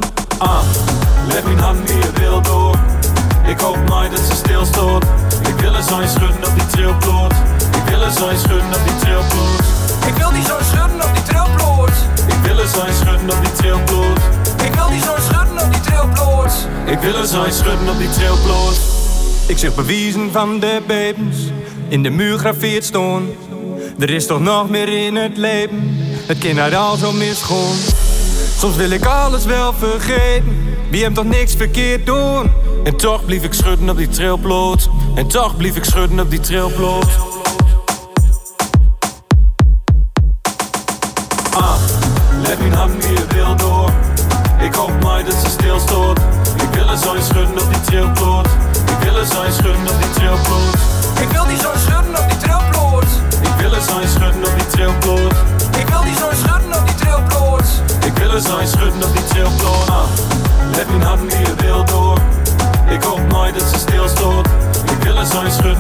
Let mijn hand hier wil door. Ik hoop maar dat ze stilstoot. Ik wil er zijn schudden op die trilploot. Ik wil er zijn schudden op die trilploot. Ik wil die zo schudden op die trilploot. Ik wil er zijn schudden op die trilploot. Ik wil die zo schudden op die trilploot. Ik wil er zijn schudden op die trilploot. Ik zeg bewijzen van de bevens. In de muur graveert staan. Er is toch nog meer in het leven. Het kind uit al zo misgoon. Soms wil ik alles wel vergeten. Wie hem toch niks verkeerd doen. En toch blief ik schudden op die trilploot. En toch blief ik schudden op die trilploot. Let mijn hand hier wil door. Ik hoop maar dat ze stilstoot. Ik wil er zijn schudden op die trilploot. Ik wil er zijn schudden op die trilploot. Ik wil die zo schudden op die trilploot. Ik wil er zijn schudden op die trilploot. Ik wil die zo schudden op die trilploot. Ik wil er zijn schudden op die trilploot. Let mijn hand hier wil door. Ik hoop maar dat ze stilstoot. Ik wil er zijn schudden